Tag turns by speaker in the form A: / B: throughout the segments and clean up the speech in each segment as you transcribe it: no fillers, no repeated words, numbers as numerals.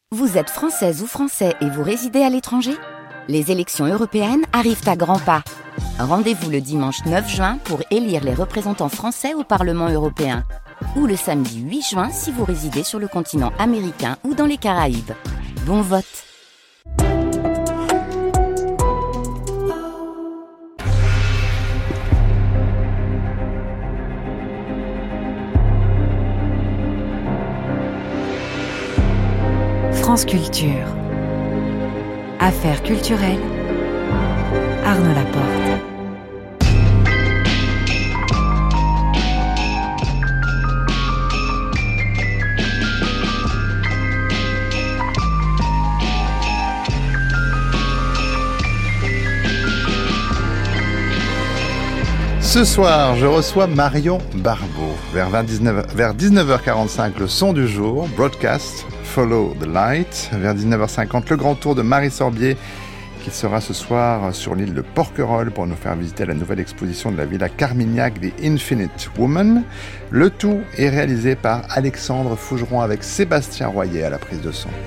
A: Vous êtes française ou français et vous résidez à l'étranger ? Les élections européennes arrivent à grands pas. Rendez-vous le dimanche 9 juin pour élire les représentants français au Parlement européen. Ou le samedi 8 juin si vous résidez sur le continent américain ou dans les Caraïbes. Bon vote!
B: France Culture. Affaires culturelles. Arnaud Laporte.
C: Ce soir, je reçois Marion Barbeau. Vers 19h45, le son du jour, Broadcast, Follow the Light. Vers 19h50, le grand tour de Marie Sorbier, qui sera ce soir sur l'île de Porquerolles pour nous faire visiter la nouvelle exposition de la Villa Carmignac, The Infinite Woman. Le tout est réalisé par Alexandre Fougeron avec Sébastien Royer à la prise de son.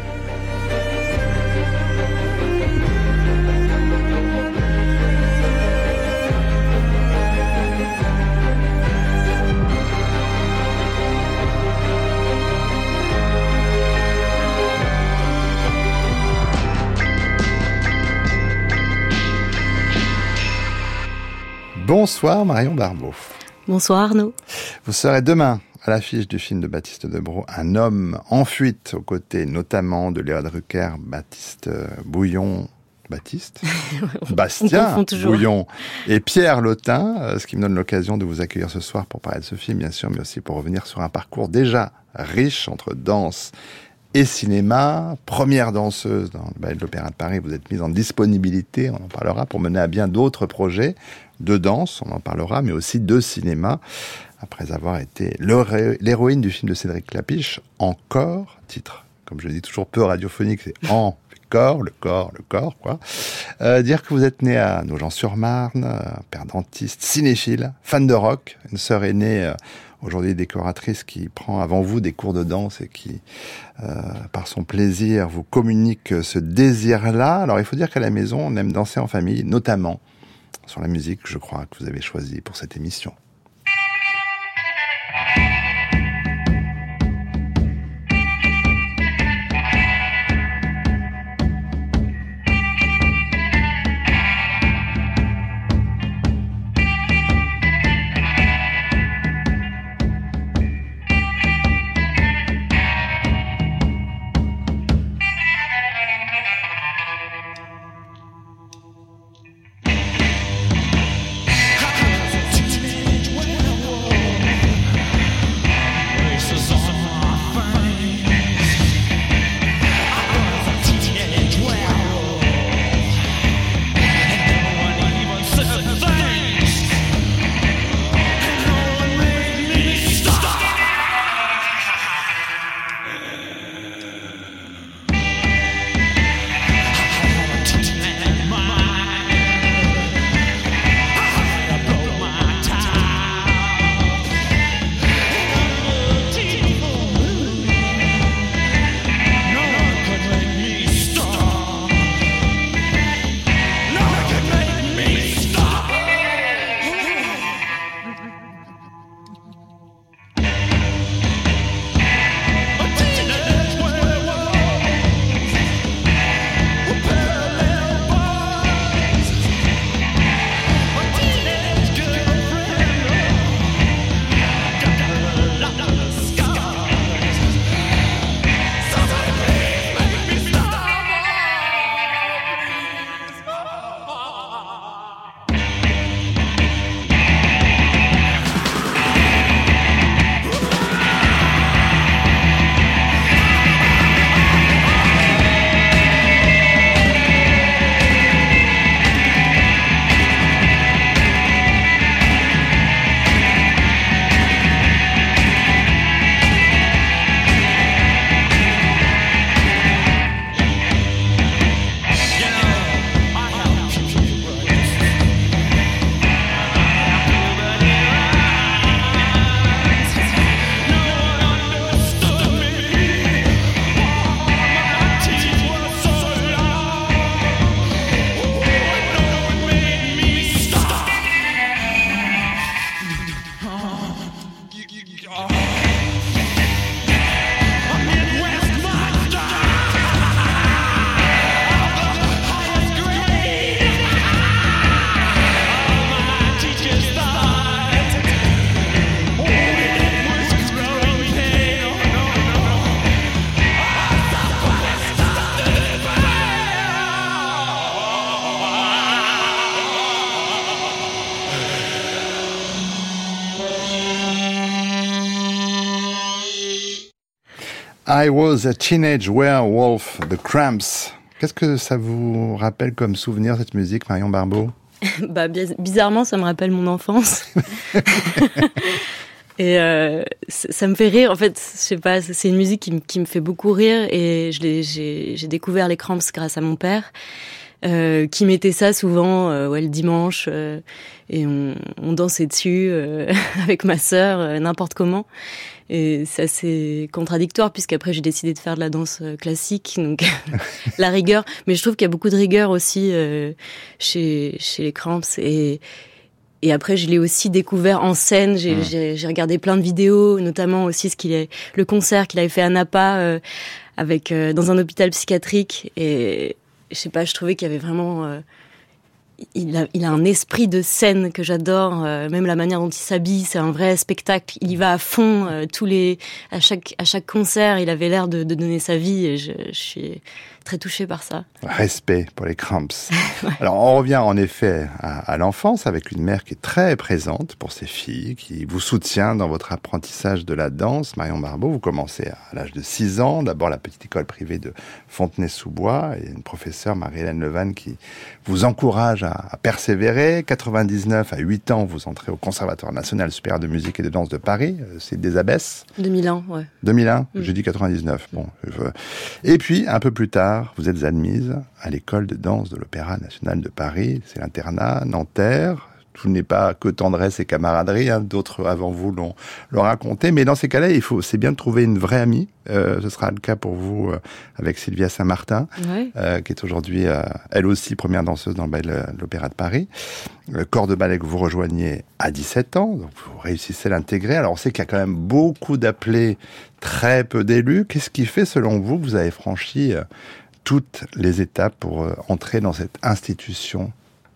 C: Bonsoir Marion Barbeau.
D: Bonsoir Arnaud.
C: Vous serez demain à l'affiche du film de Baptiste Debroux, Un homme en fuite, aux côtés notamment de Léa Drucker, Bastien Bouillon et Pierre Lotin, ce qui me donne l'occasion de vous accueillir ce soir pour parler de ce film, bien sûr, mais aussi pour revenir sur un parcours déjà riche entre danse et cinéma. Première danseuse dans le Ballet de l'Opéra de Paris, vous êtes mise en disponibilité, on en parlera, pour mener à bien d'autres projets de danse, on en parlera, mais aussi de cinéma, après avoir été l'héroïne du film de Cédric Clapiche, Encore, titre, comme je le dis toujours peu radiophonique, c'est le corps, quoi. Dire que vous êtes née à Nogent-sur-Marne, père dentiste, cinéphile, fan de rock, une sœur aînée, aujourd'hui décoratrice, qui prend avant vous des cours de danse et qui, par son plaisir, vous communique ce désir-là. Alors il faut dire qu'à la maison, on aime danser en famille, notamment sur la musique, je crois, que vous avez choisie pour cette émission. I was a teenage werewolf, The Cramps. Qu'est-ce que ça vous rappelle comme souvenir, cette musique, Marion Barbeau?
D: Bizarrement, ça me rappelle mon enfance. Et ça me fait rire. En fait, je sais pas, c'est une musique qui me fait beaucoup rire. Et j'ai découvert les Cramps grâce à mon père, qui mettait ça souvent le dimanche. Et on dansait dessus avec ma sœur, n'importe comment. Et c'est assez contradictoire, puisqu'après j'ai décidé de faire de la danse classique, donc la rigueur. Mais je trouve qu'il y a beaucoup de rigueur aussi chez les Cramps. Et après, je l'ai aussi découvert en scène. J'ai regardé plein de vidéos, notamment aussi le concert qu'il avait fait à Napa dans un hôpital psychiatrique. Et je sais pas, je trouvais qu'il y avait vraiment... Il a un esprit de scène que j'adore, même la manière dont il s'habille, c'est un vrai spectacle. Il y va à fond, à chaque concert, il avait l'air de donner sa vie et je suis très touchée par ça.
C: Respect pour les Cramps. Ouais. Alors on revient en effet à l'enfance avec une mère qui est très présente pour ses filles, qui vous soutient dans votre apprentissage de la danse. Marion Barbeau, vous commencez à l'âge de 6 ans, d'abord la petite école privée de Fontenay-sous-Bois, et une professeure, Marie-Hélène Levan, qui vous encourage à persévérer. 99, à 8 ans, vous entrez au Conservatoire national supérieur de musique et de danse de Paris, c'est des Abbesses.
D: 2001, ouais.
C: 2001, j'ai dit 99. Bon, et puis, un peu plus tard, vous êtes admise à l'école de danse de l'Opéra national de Paris. C'est l'internat Nanterre. Tout n'est pas que tendresse et camaraderie, hein. D'autres avant vous l'ont raconté. Mais dans ces cas-là, c'est bien de trouver une vraie amie. Ce sera le cas pour vous avec Sylvia Saint-Martin, ouais. Qui est aujourd'hui, elle aussi, première danseuse dans le ballet de l'Opéra de Paris. Le corps de ballet que vous rejoignez à 17 ans, donc vous réussissez à l'intégrer. Alors on sait qu'il y a quand même beaucoup d'appelés, très peu d'élus. Qu'est-ce qui fait, selon vous, que vous avez franchi toutes les étapes pour entrer dans cette institution?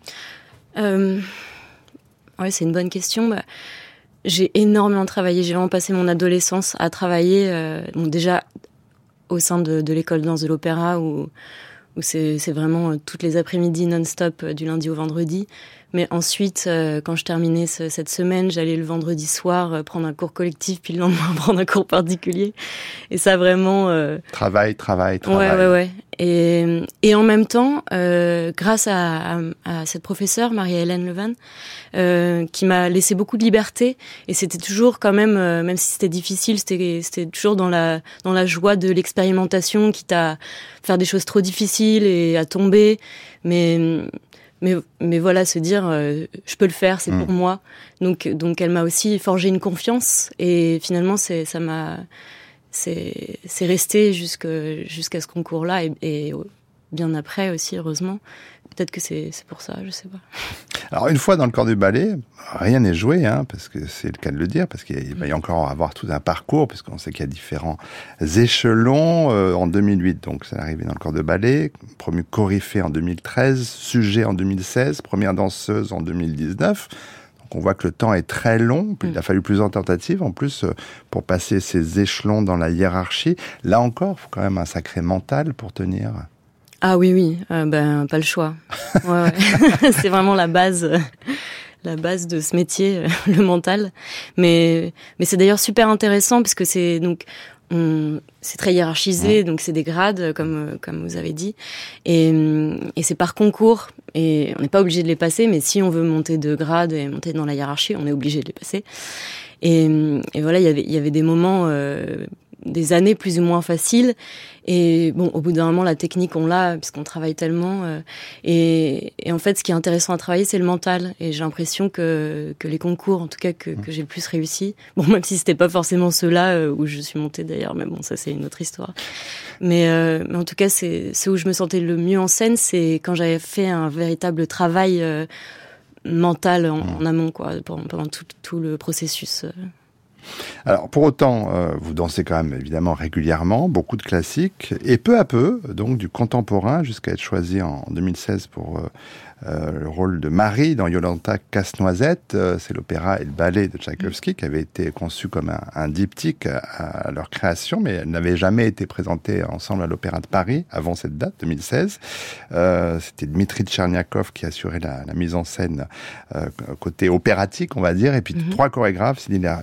D: Oui, c'est une bonne question. J'ai énormément travaillé. J'ai vraiment passé mon adolescence à travailler. Déjà au sein de l'école de danse de l'Opéra, où c'est vraiment toutes les après-midi non-stop du lundi au vendredi. Mais ensuite, quand je terminais cette semaine, j'allais le vendredi soir prendre un cours collectif, puis le lendemain prendre un cours particulier. Et ça vraiment...
C: Travail.
D: Ouais. Et en même temps, grâce à cette professeure, Marie-Hélène Levan, qui m'a laissé beaucoup de liberté. Et c'était toujours quand même si c'était difficile, c'était toujours dans la joie de l'expérimentation, quitte à faire des choses trop difficiles et à tomber. Mais voilà, se dire je peux le faire, c'est pour moi. Donc elle m'a aussi forgé une confiance, et finalement c'est resté jusqu'à ce concours-là, et bien après aussi, heureusement. Peut-être que c'est pour ça, je sais pas.
C: Alors une fois dans le corps du ballet, rien n'est joué, hein, parce que c'est le cas de le dire, parce qu'il va y encore avoir tout un parcours, puisqu'on sait qu'il y a différents échelons. En 2008, donc c'est l'arrivée dans le corps de ballet, promue coryphée en 2013, sujet en 2016, première danseuse en 2019. Donc on voit que le temps est très long, il a fallu plusieurs tentatives en plus pour passer ces échelons dans la hiérarchie. Là encore, il faut quand même un sacré mental pour tenir.
D: Ah oui, pas le choix. Ouais. C'est vraiment la base de ce métier, le mental. Mais c'est d'ailleurs super intéressant, parce que c'est très hiérarchisé, donc c'est des grades, comme vous avez dit, et c'est par concours, et on n'est pas obligé de les passer, mais si on veut monter de grade et monter dans la hiérarchie, on est obligé de les passer. Et voilà, il y avait des moments, des années plus ou moins faciles, et bon, au bout d'un moment, la technique, on l'a, puisqu'on travaille tellement, et en fait, ce qui est intéressant à travailler, c'est le mental, et j'ai l'impression que les concours, en tout cas, que j'ai le plus réussi, bon, même si c'était pas forcément ceux-là où je suis montée d'ailleurs, mais bon, ça c'est une autre histoire, mais en tout cas, c'est où je me sentais le mieux en scène, c'est quand j'avais fait un véritable travail mental en amont, quoi, pendant tout le processus.
C: Alors, pour autant, vous dansez quand même évidemment régulièrement, beaucoup de classiques, et peu à peu, donc du contemporain, jusqu'à être choisi en 2016 pour le rôle de Marie dans Jolanta Casse-Noisette. C'est l'opéra et le ballet de Tchaïkovski qui avait été conçu comme un diptyque à leur création, mais elles n'avaient jamais été présentées ensemble à l'Opéra de Paris avant cette date, 2016. C'était Dmitri Tcherniakov qui assurait la mise en scène côté opératique, on va dire, et puis 3 chorégraphes, Sylvie Larbich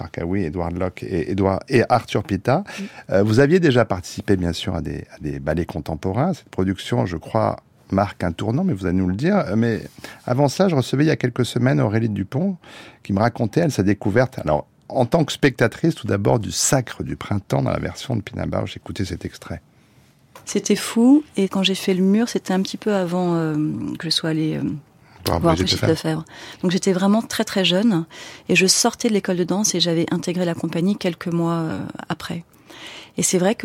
C: Marc Aoui, Édouard Locke et Arthur Pita. Vous aviez déjà participé, bien sûr, à des ballets contemporains. Cette production, je crois, marque un tournant, mais vous allez nous le dire. Mais avant ça, je recevais il y a quelques semaines Aurélie Dupont, qui me racontait, elle, sa découverte. Alors, en tant que spectatrice, tout d'abord, du Sacre du Printemps dans la version de Pina Bausch. Écoutez cet extrait.
E: C'était fou, et quand j'ai fait le mur, c'était un petit peu avant que je sois allée voir Brigitte Lefebvre. Donc j'étais vraiment très très jeune, et je sortais de l'école de danse et j'avais intégré la compagnie quelques mois après. Et c'est vrai que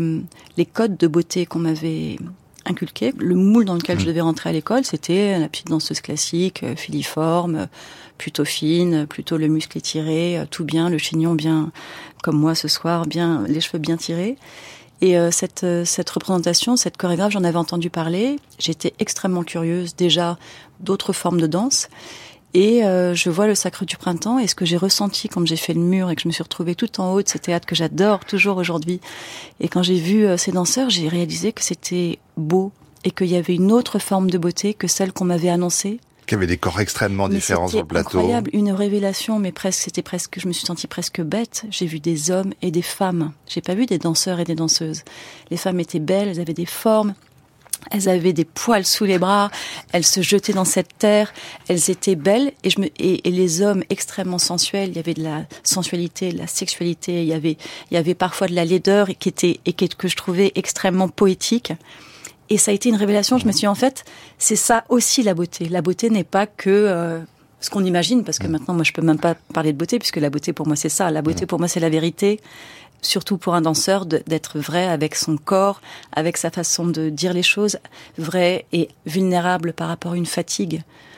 E: les codes de beauté qu'on m'avait inculqués, le moule dans lequel je devais rentrer à l'école, c'était la petite danseuse classique, filiforme, plutôt fine, plutôt le muscle étiré, tout bien, le chignon bien, comme moi ce soir, bien, les cheveux bien tirés. Et cette représentation, cette chorégraphe, j'en avais entendu parler. J'étais extrêmement curieuse déjà d'autres formes de danse. Et je vois le Sacre du Printemps, et ce que j'ai ressenti quand j'ai fait le mur et que je me suis retrouvée tout en haut de ce théâtre que j'adore toujours aujourd'hui. Et quand j'ai vu ces danseurs, j'ai réalisé que c'était beau et qu'il y avait une autre forme de beauté que celle qu'on m'avait annoncée.
C: Qu'il y avait des corps extrêmement différents sur le plateau.
E: C'était incroyable, une révélation, mais je me suis sentie presque bête. J'ai vu des hommes et des femmes. J'ai pas vu des danseurs et des danseuses. Les femmes étaient belles, elles avaient des formes, elles avaient des poils sous les bras, elles se jetaient dans cette terre, elles étaient belles, et les hommes extrêmement sensuels. Il y avait de la sensualité, de la sexualité, il y avait parfois de la laideur que je trouvais extrêmement poétique. Et ça a été une révélation. Je me suis dit, en fait, c'est ça aussi la beauté. La beauté n'est pas que ce qu'on imagine, parce que maintenant, moi, je peux même pas parler de beauté, puisque la beauté, pour moi, c'est ça. La beauté, pour moi, c'est la vérité. Surtout pour un danseur, d'être vrai avec son corps, avec sa façon de dire les choses, vrai et vulnérable par rapport à une fatigue.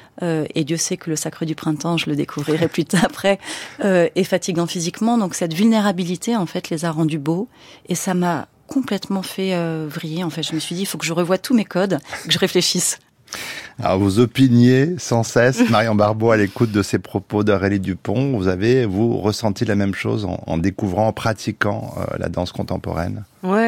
E: Et Dieu sait que le Sacre du Printemps, je le découvrirai plus tard après, est fatigant physiquement. Donc cette vulnérabilité, en fait, les a rendus beaux. Et ça m'a complètement fait vriller. En fait, je me suis dit, il faut que je revoie tous mes codes, que je réfléchisse.
C: Alors, vous opiniez sans cesse, Marion Barbeau, à l'écoute de ces propos d'Aurélie Dupont. Vous ressenti la même chose en découvrant, en pratiquant la danse contemporaine?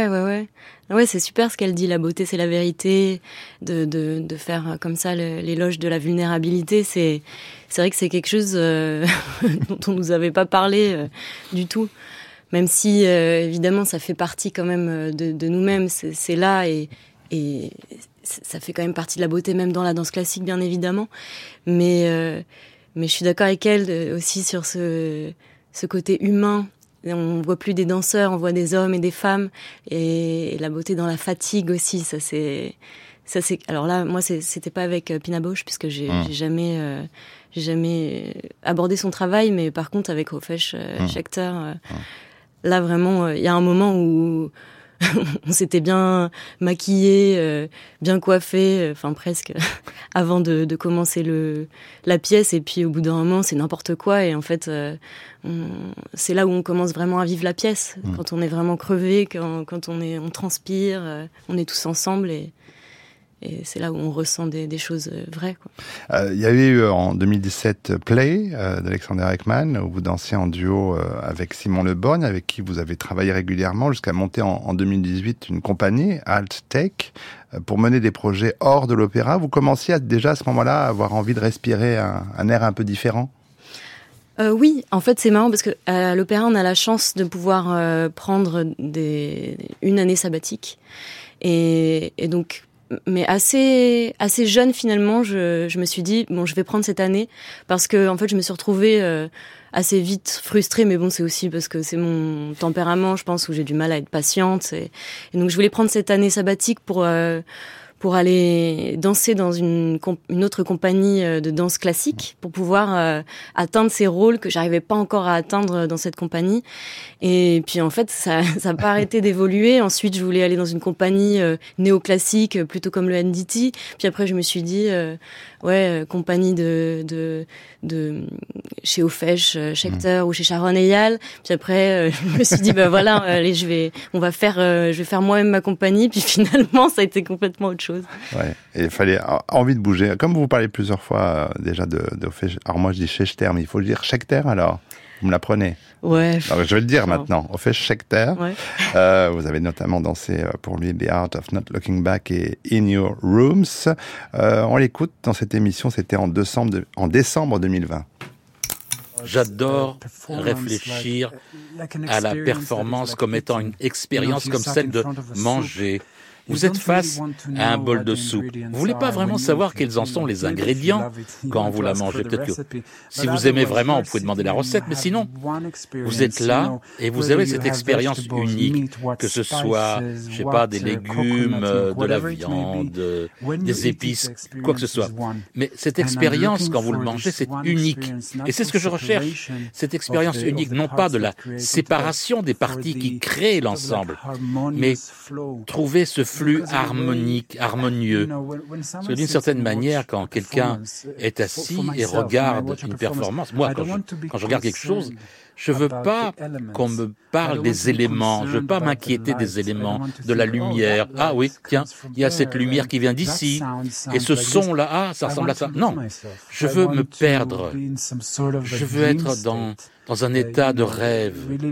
D: Ouais, c'est super ce qu'elle dit. La beauté, c'est la vérité. De faire comme ça l'éloge de la vulnérabilité, c'est vrai que c'est quelque chose dont on nous avait pas parlé du tout. Même si, évidemment, ça fait partie quand même de nous-mêmes. C'est là et ça fait quand même partie de la beauté, même dans la danse classique, bien évidemment. Mais je suis d'accord avec elle aussi sur ce côté humain. On voit plus des danseurs, on voit des hommes et des femmes. Et la beauté dans la fatigue aussi, ça c'est... Alors là, moi, c'était pas avec Pina Bausch, puisque j'ai jamais abordé son travail, mais par contre, avec Hofesh Schechter, là, vraiment, il y a un moment où on s'était bien maquillé, bien coiffé, enfin presque, avant de commencer la pièce. Et puis au bout d'un moment, c'est n'importe quoi. Et en fait, c'est là où on commence vraiment à vivre la pièce. Quand on est vraiment crevé, quand on transpire, on est tous ensemble et c'est là où on ressent des choses vraies, quoi.
C: Il y a eu en 2017 Play d'Alexander Ekman, où vous dansiez en duo avec Simon Le Borgne, avec qui vous avez travaillé régulièrement jusqu'à monter en 2018 une compagnie, Alt Tech, pour mener des projets hors de l'opéra. Vous commenciez déjà à ce moment-là à avoir envie de respirer un air un peu différent?
D: Oui, en fait c'est marrant parce que à l'opéra on a la chance de pouvoir prendre une année sabbatique et donc mais assez jeune finalement, je me suis dit bon, je vais prendre cette année parce que en fait je me suis retrouvée assez vite frustrée, mais bon c'est aussi parce que c'est mon tempérament, je pense, où j'ai du mal à être patiente et donc je voulais prendre cette année sabbatique pour aller danser dans une autre compagnie de danse classique, pour pouvoir atteindre ces rôles que j'arrivais pas encore à atteindre dans cette compagnie. Et puis en fait, ça a pas arrêté d'évoluer. Ensuite, je voulais aller dans une compagnie néoclassique, plutôt comme le NDT. Puis après, je me suis dit, compagnie de chez Hofesh Schechter ou chez Sharon Eyal. Puis après, je me suis dit, voilà, allez, je vais faire moi-même ma compagnie. Puis finalement, ça a été complètement autre chose.
C: Ouais, et il fallait envie de bouger. Comme vous parlez plusieurs fois déjà de Hofesh, alors moi je dis Schechter, mais il faut le dire Schechter alors. Vous me l'apprenez? Ouais. Alors, je vais le dire maintenant. Hofesh Schechter. Ouais. Vous avez notamment dansé pour lui The Art of Not Looking Back et In Your Rooms. On l'écoute dans cette émission, c'était en décembre 2020.
F: J'adore réfléchir à la performance comme étant une expérience comme celle de manger. Vous êtes face à un bol de soupe. Vous voulez pas vraiment savoir quels en sont les ingrédients quand vous la mangez. Peut-être que si vous aimez vraiment, vous pouvez demander la recette, mais sinon, vous êtes là et vous avez cette expérience unique, que ce soit, je sais pas, des légumes, de la viande, des épices, quoi que ce soit. Mais cette expérience, quand vous le mangez, c'est unique. Et c'est ce que je recherche. Cette expérience unique, non pas de la séparation des parties qui créent l'ensemble, mais trouver ce flux harmonique, harmonieux. Parce que d'une certaine manière, quand quelqu'un est assis et regarde une performance, moi, quand je regarde quelque chose, je veux pas qu'on me parle des éléments, je veux pas m'inquiéter des éléments, de la lumière. Ah oui, tiens, il y a cette lumière qui vient d'ici, et ce son-là, ah, ça ressemble à ça. Non, je veux me perdre, je veux être dans un état de rêve,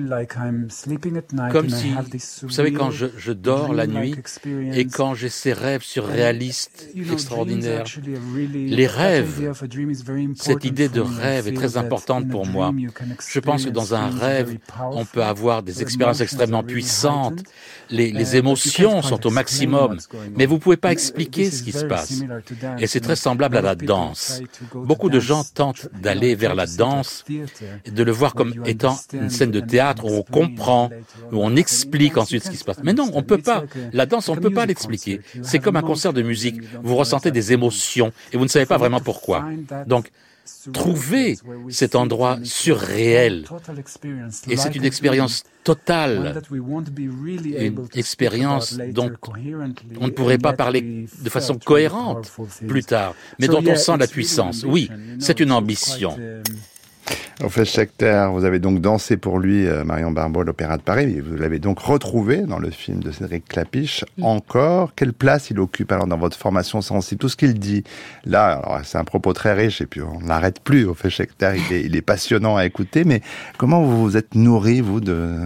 F: comme si, vous savez, quand je dors la nuit et quand j'ai ces rêves surréalistes, extraordinaires, les rêves, cette idée de rêve est très importante pour moi. Je pense que dans un rêve, on peut avoir des expériences extrêmement puissantes, les émotions sont au maximum, mais vous pouvez pas expliquer ce qui se passe. Et c'est très semblable à la danse. Beaucoup de gens tentent d'aller vers la danse et de le voir comme étant une scène de théâtre où on comprend, où on explique ensuite ce qui se passe. Mais non, on peut pas. La danse, on peut pas l'expliquer. C'est comme un concert de musique. Vous ressentez des émotions et vous ne savez pas vraiment pourquoi. Donc, trouver cet endroit surréel. Et c'est une expérience totale. Une expérience dont on ne pourrait pas parler de façon cohérente plus tard, mais dont on sent la puissance. Oui, c'est une ambition.
C: Hofesh Shechter, vous avez donc dansé pour lui, Marion Barbeau, à l'Opéra de Paris, et vous l'avez donc retrouvé dans le film de Cédric Klapisch. Encore, quelle place il occupe alors dans votre formation sensible? Tout ce qu'il dit, là, alors, c'est un propos très riche, et puis on n'arrête plus, Hofesh Shechter, il est passionnant à écouter, mais comment vous vous êtes nourri, vous, de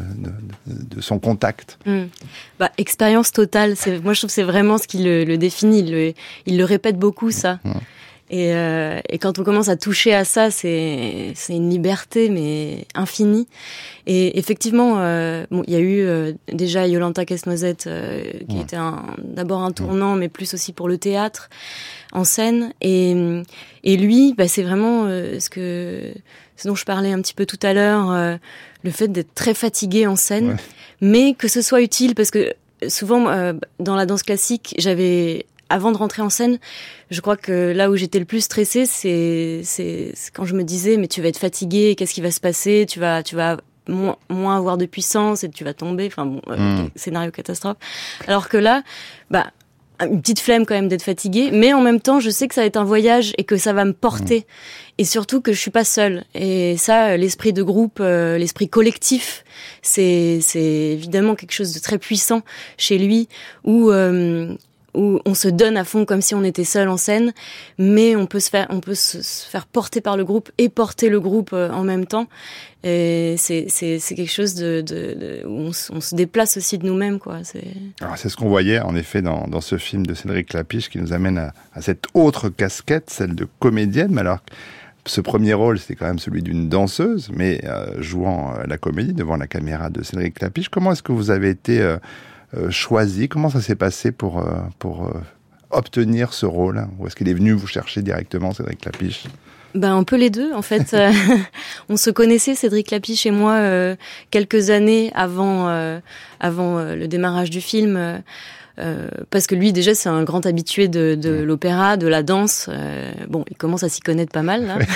C: son contact?
D: Expérience totale, moi je trouve que c'est vraiment ce qui le définit, il le répète beaucoup, ça. Et quand on commence à toucher à ça, c'est une liberté mais infinie. Et effectivement, il y a eu déjà Jolanta Casse-Noisette qui était d'abord un tournant, mais plus aussi pour le théâtre en scène. Et lui, c'est vraiment ce dont je parlais un petit peu tout à l'heure, le fait d'être très fatigué en scène, mais que ce soit utile parce que souvent dans la danse classique, avant de rentrer en scène, je crois que là où j'étais le plus stressée, c'est quand je me disais mais tu vas être fatiguée, qu'est-ce qui va se passer, tu vas moins avoir de puissance et tu vas tomber, scénario catastrophe. Alors que là, une petite flemme quand même d'être fatiguée, mais en même temps, je sais que ça va être un voyage et que ça va me porter. Et surtout que je suis pas seule. Et ça, l'esprit de groupe, l'esprit collectif, c'est évidemment quelque chose de très puissant chez lui, où on se donne à fond comme si on était seul en scène, mais on peut se faire porter par le groupe et porter le groupe en même temps. Et c'est quelque chose où on se déplace aussi de nous-mêmes, quoi.
C: Alors c'est ce qu'on voyait en effet dans ce film de Cédric Klapisch qui nous amène à cette autre casquette, celle de comédienne. Mais alors, ce premier rôle, c'était quand même celui d'une danseuse, mais jouant la comédie devant la caméra de Cédric Klapisch. Comment est-ce que vous avez été choisi? Comment ça s'est passé pour obtenir ce rôle? Ou est-ce qu'il est venu vous chercher directement, Cédric Klapisch?
D: Un peu les deux, en fait. On se connaissait, Cédric Klapisch et moi, quelques années avant le démarrage du film, parce que lui, déjà, c'est un grand habitué de l'opéra, de la danse. Il commence à s'y connaître pas mal, là.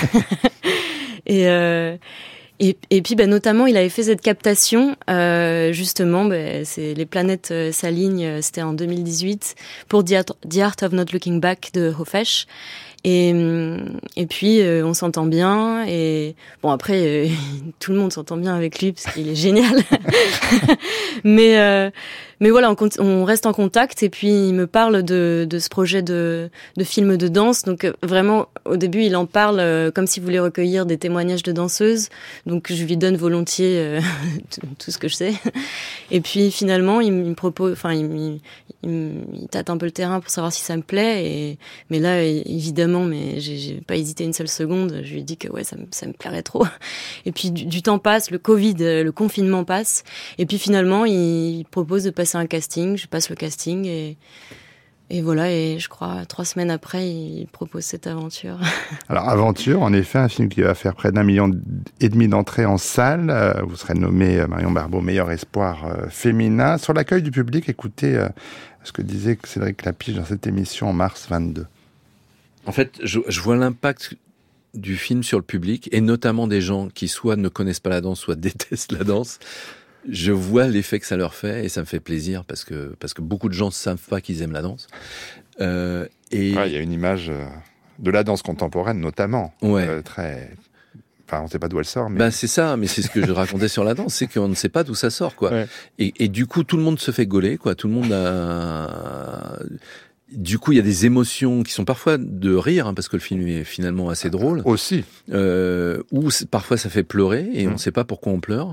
D: Et puis, notamment, il avait fait cette captation, justement, c'est Les planètes s'alignent, c'était en 2018, pour The Art of Not Looking Back de Hofesh. Et puis, on s'entend bien, et tout le monde s'entend bien avec lui, parce qu'il est génial. mais voilà, on reste en contact, et puis il me parle de ce projet de film de danse. Donc vraiment, au début, il en parle comme s'il voulait recueillir des témoignages de danseuses. Donc je lui donne volontiers tout ce que je sais. Et puis finalement, il me propose, enfin, il tâte un peu le terrain pour savoir si ça me plaît. Mais là, évidemment, mais j'ai pas hésité une seule seconde. Je lui ai dit que ouais, ça me plairait trop. Et puis du temps passe, le Covid, le confinement passe. Et puis finalement, il propose de passer un casting. Je passe le casting et voilà. Et je crois 3 semaines après, il propose cette aventure.
C: Alors aventure, en effet, un film qui va faire près d'1,5 million d'entrées en salle. Vous serez nommé Marion Barbeau meilleur espoir féminin. Sur l'accueil du public, écoutez ce que disait Cédric Lapiche dans cette émission en mars 22.
G: En fait, je vois l'impact du film sur le public, et notamment des gens qui soit ne connaissent pas la danse, soit détestent la danse. Je vois l'effet que ça leur fait, et ça me fait plaisir, parce que beaucoup de gens ne savent pas qu'ils aiment la danse.
C: Il y a une image de la danse contemporaine, notamment, très... Enfin, on ne sait pas d'où elle sort, mais...
G: c'est ça, mais c'est ce que je racontais sur la danse, c'est qu'on ne sait pas d'où ça sort, quoi. Ouais. Et du coup, tout le monde se fait gauler, quoi. Tout le monde a... Du coup, il y a des émotions qui sont parfois de rire, parce que le film est finalement assez drôle.
C: Aussi.
G: Ou parfois ça fait pleurer, et on ne sait pas pourquoi on pleure.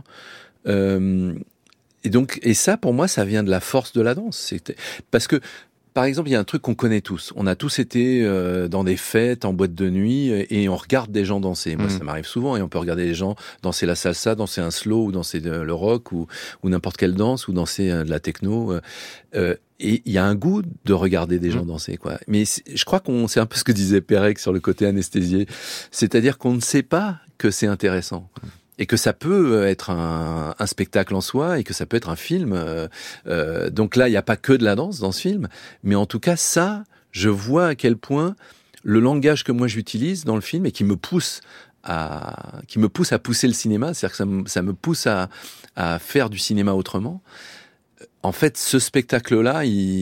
G: Et ça, pour moi, ça vient de la force de la danse. Parce que, par exemple, il y a un truc qu'on connaît tous. On a tous été dans des fêtes, en boîte de nuit, et on regarde des gens danser. Moi, ça m'arrive souvent, et on peut regarder des gens danser la salsa, danser un slow, ou danser le rock, ou n'importe quelle danse, ou danser de la techno. Et il y a un goût de regarder des gens danser, quoi. Mais je crois c'est un peu ce que disait Pérec sur le côté anesthésié. C'est-à-dire qu'on ne sait pas que c'est intéressant. Et que ça peut être un spectacle en soi, et que ça peut être un film. Donc là, il n'y a pas que de la danse dans ce film. Mais en tout cas, ça, je vois à quel point le langage que moi j'utilise dans le film, et qui me pousse à pousser le cinéma, c'est-à-dire que ça me pousse à faire du cinéma autrement. En fait, ce spectacle-là,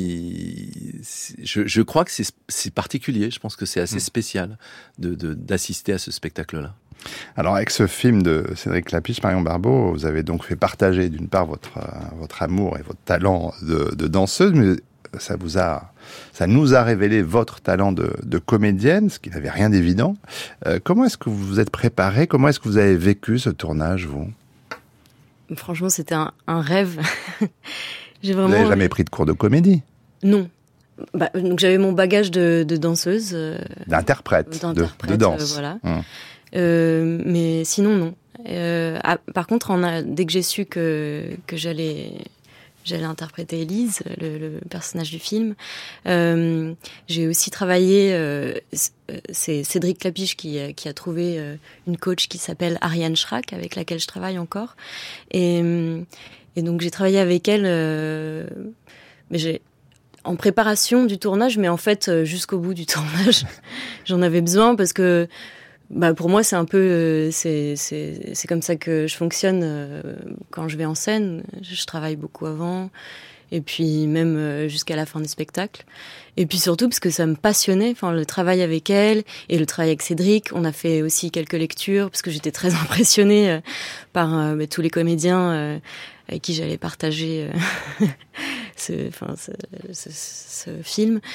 G: je crois que c'est particulier. Je pense que c'est assez spécial d'assister à ce spectacle-là.
C: Alors, avec ce film de Cédric Lapiche, Marion Barbeau, vous avez donc fait partager d'une part votre amour et votre talent de danseuse, mais ça nous a révélé votre talent de comédienne, ce qui n'avait rien d'évident. Comment est-ce que vous vous êtes préparée? Comment est-ce que vous avez vécu ce tournage, vous?
D: Franchement, c'était un rêve. Vous
C: n'avez jamais pris de cours de comédie?
D: Non. Donc j'avais mon bagage de danseuse.
C: D'interprète, de danse.
D: Voilà. Mais sinon, non. Par contre, dès que j'ai su que j'allais interpréter Élise, le personnage du film, j'ai aussi travaillé... c'est Cédric Lapiche qui a trouvé une coach qui s'appelle Ariane Schrack, avec laquelle je travaille encore. Et donc j'ai travaillé avec elle en préparation du tournage, mais en fait jusqu'au bout du tournage. J'en avais besoin parce que pour moi c'est un peu c'est comme ça que je fonctionne quand je vais en scène. Je travaille beaucoup avant, et puis même jusqu'à la fin du spectacle. Et puis surtout parce que ça me passionnait, enfin le travail avec elle et le travail avec Cédric. On a fait aussi quelques lectures parce que j'étais très impressionnée par tous les comédiens avec qui j'allais partager ce film.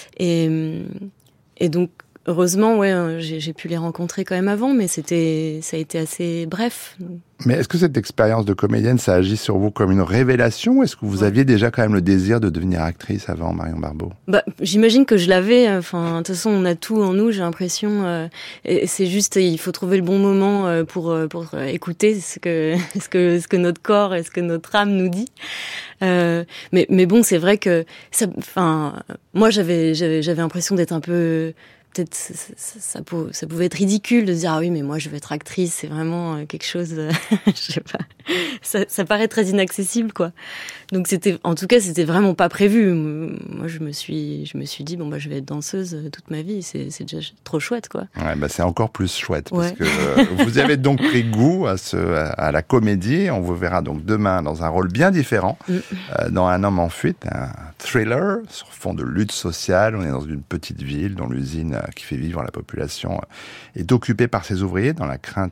D: Et donc heureusement, j'ai pu les rencontrer quand même avant, mais ça a été assez bref.
C: Mais est-ce que cette expérience de comédienne, ça agit sur vous comme une révélation, ou est-ce que vous aviez déjà quand même le désir de devenir actrice avant, Marion Barbeau?
D: J'imagine que je l'avais. Enfin, de toute façon, on a tout en nous, j'ai l'impression. Et c'est juste, il faut trouver le bon moment pour écouter ce que notre corps et ce que notre âme nous dit. Mais bon, c'est vrai que moi, j'avais l'impression d'être un peu... Peut-être ça pouvait être ridicule de dire ah oui mais moi je veux être actrice, c'est vraiment quelque chose je sais pas, ça paraît très inaccessible quoi. Donc c'était vraiment pas prévu. Moi je me suis dit je vais être danseuse toute ma vie, c'est déjà trop chouette quoi.
C: Ouais, c'est encore plus chouette parce que vous avez donc pris goût à la comédie. On vous verra donc demain dans un rôle bien différent dans Un homme en fuite, un thriller sur fond de lutte sociale. On est dans une petite ville dont l'usine qui fait vivre la population est occupée par ses ouvriers dans la crainte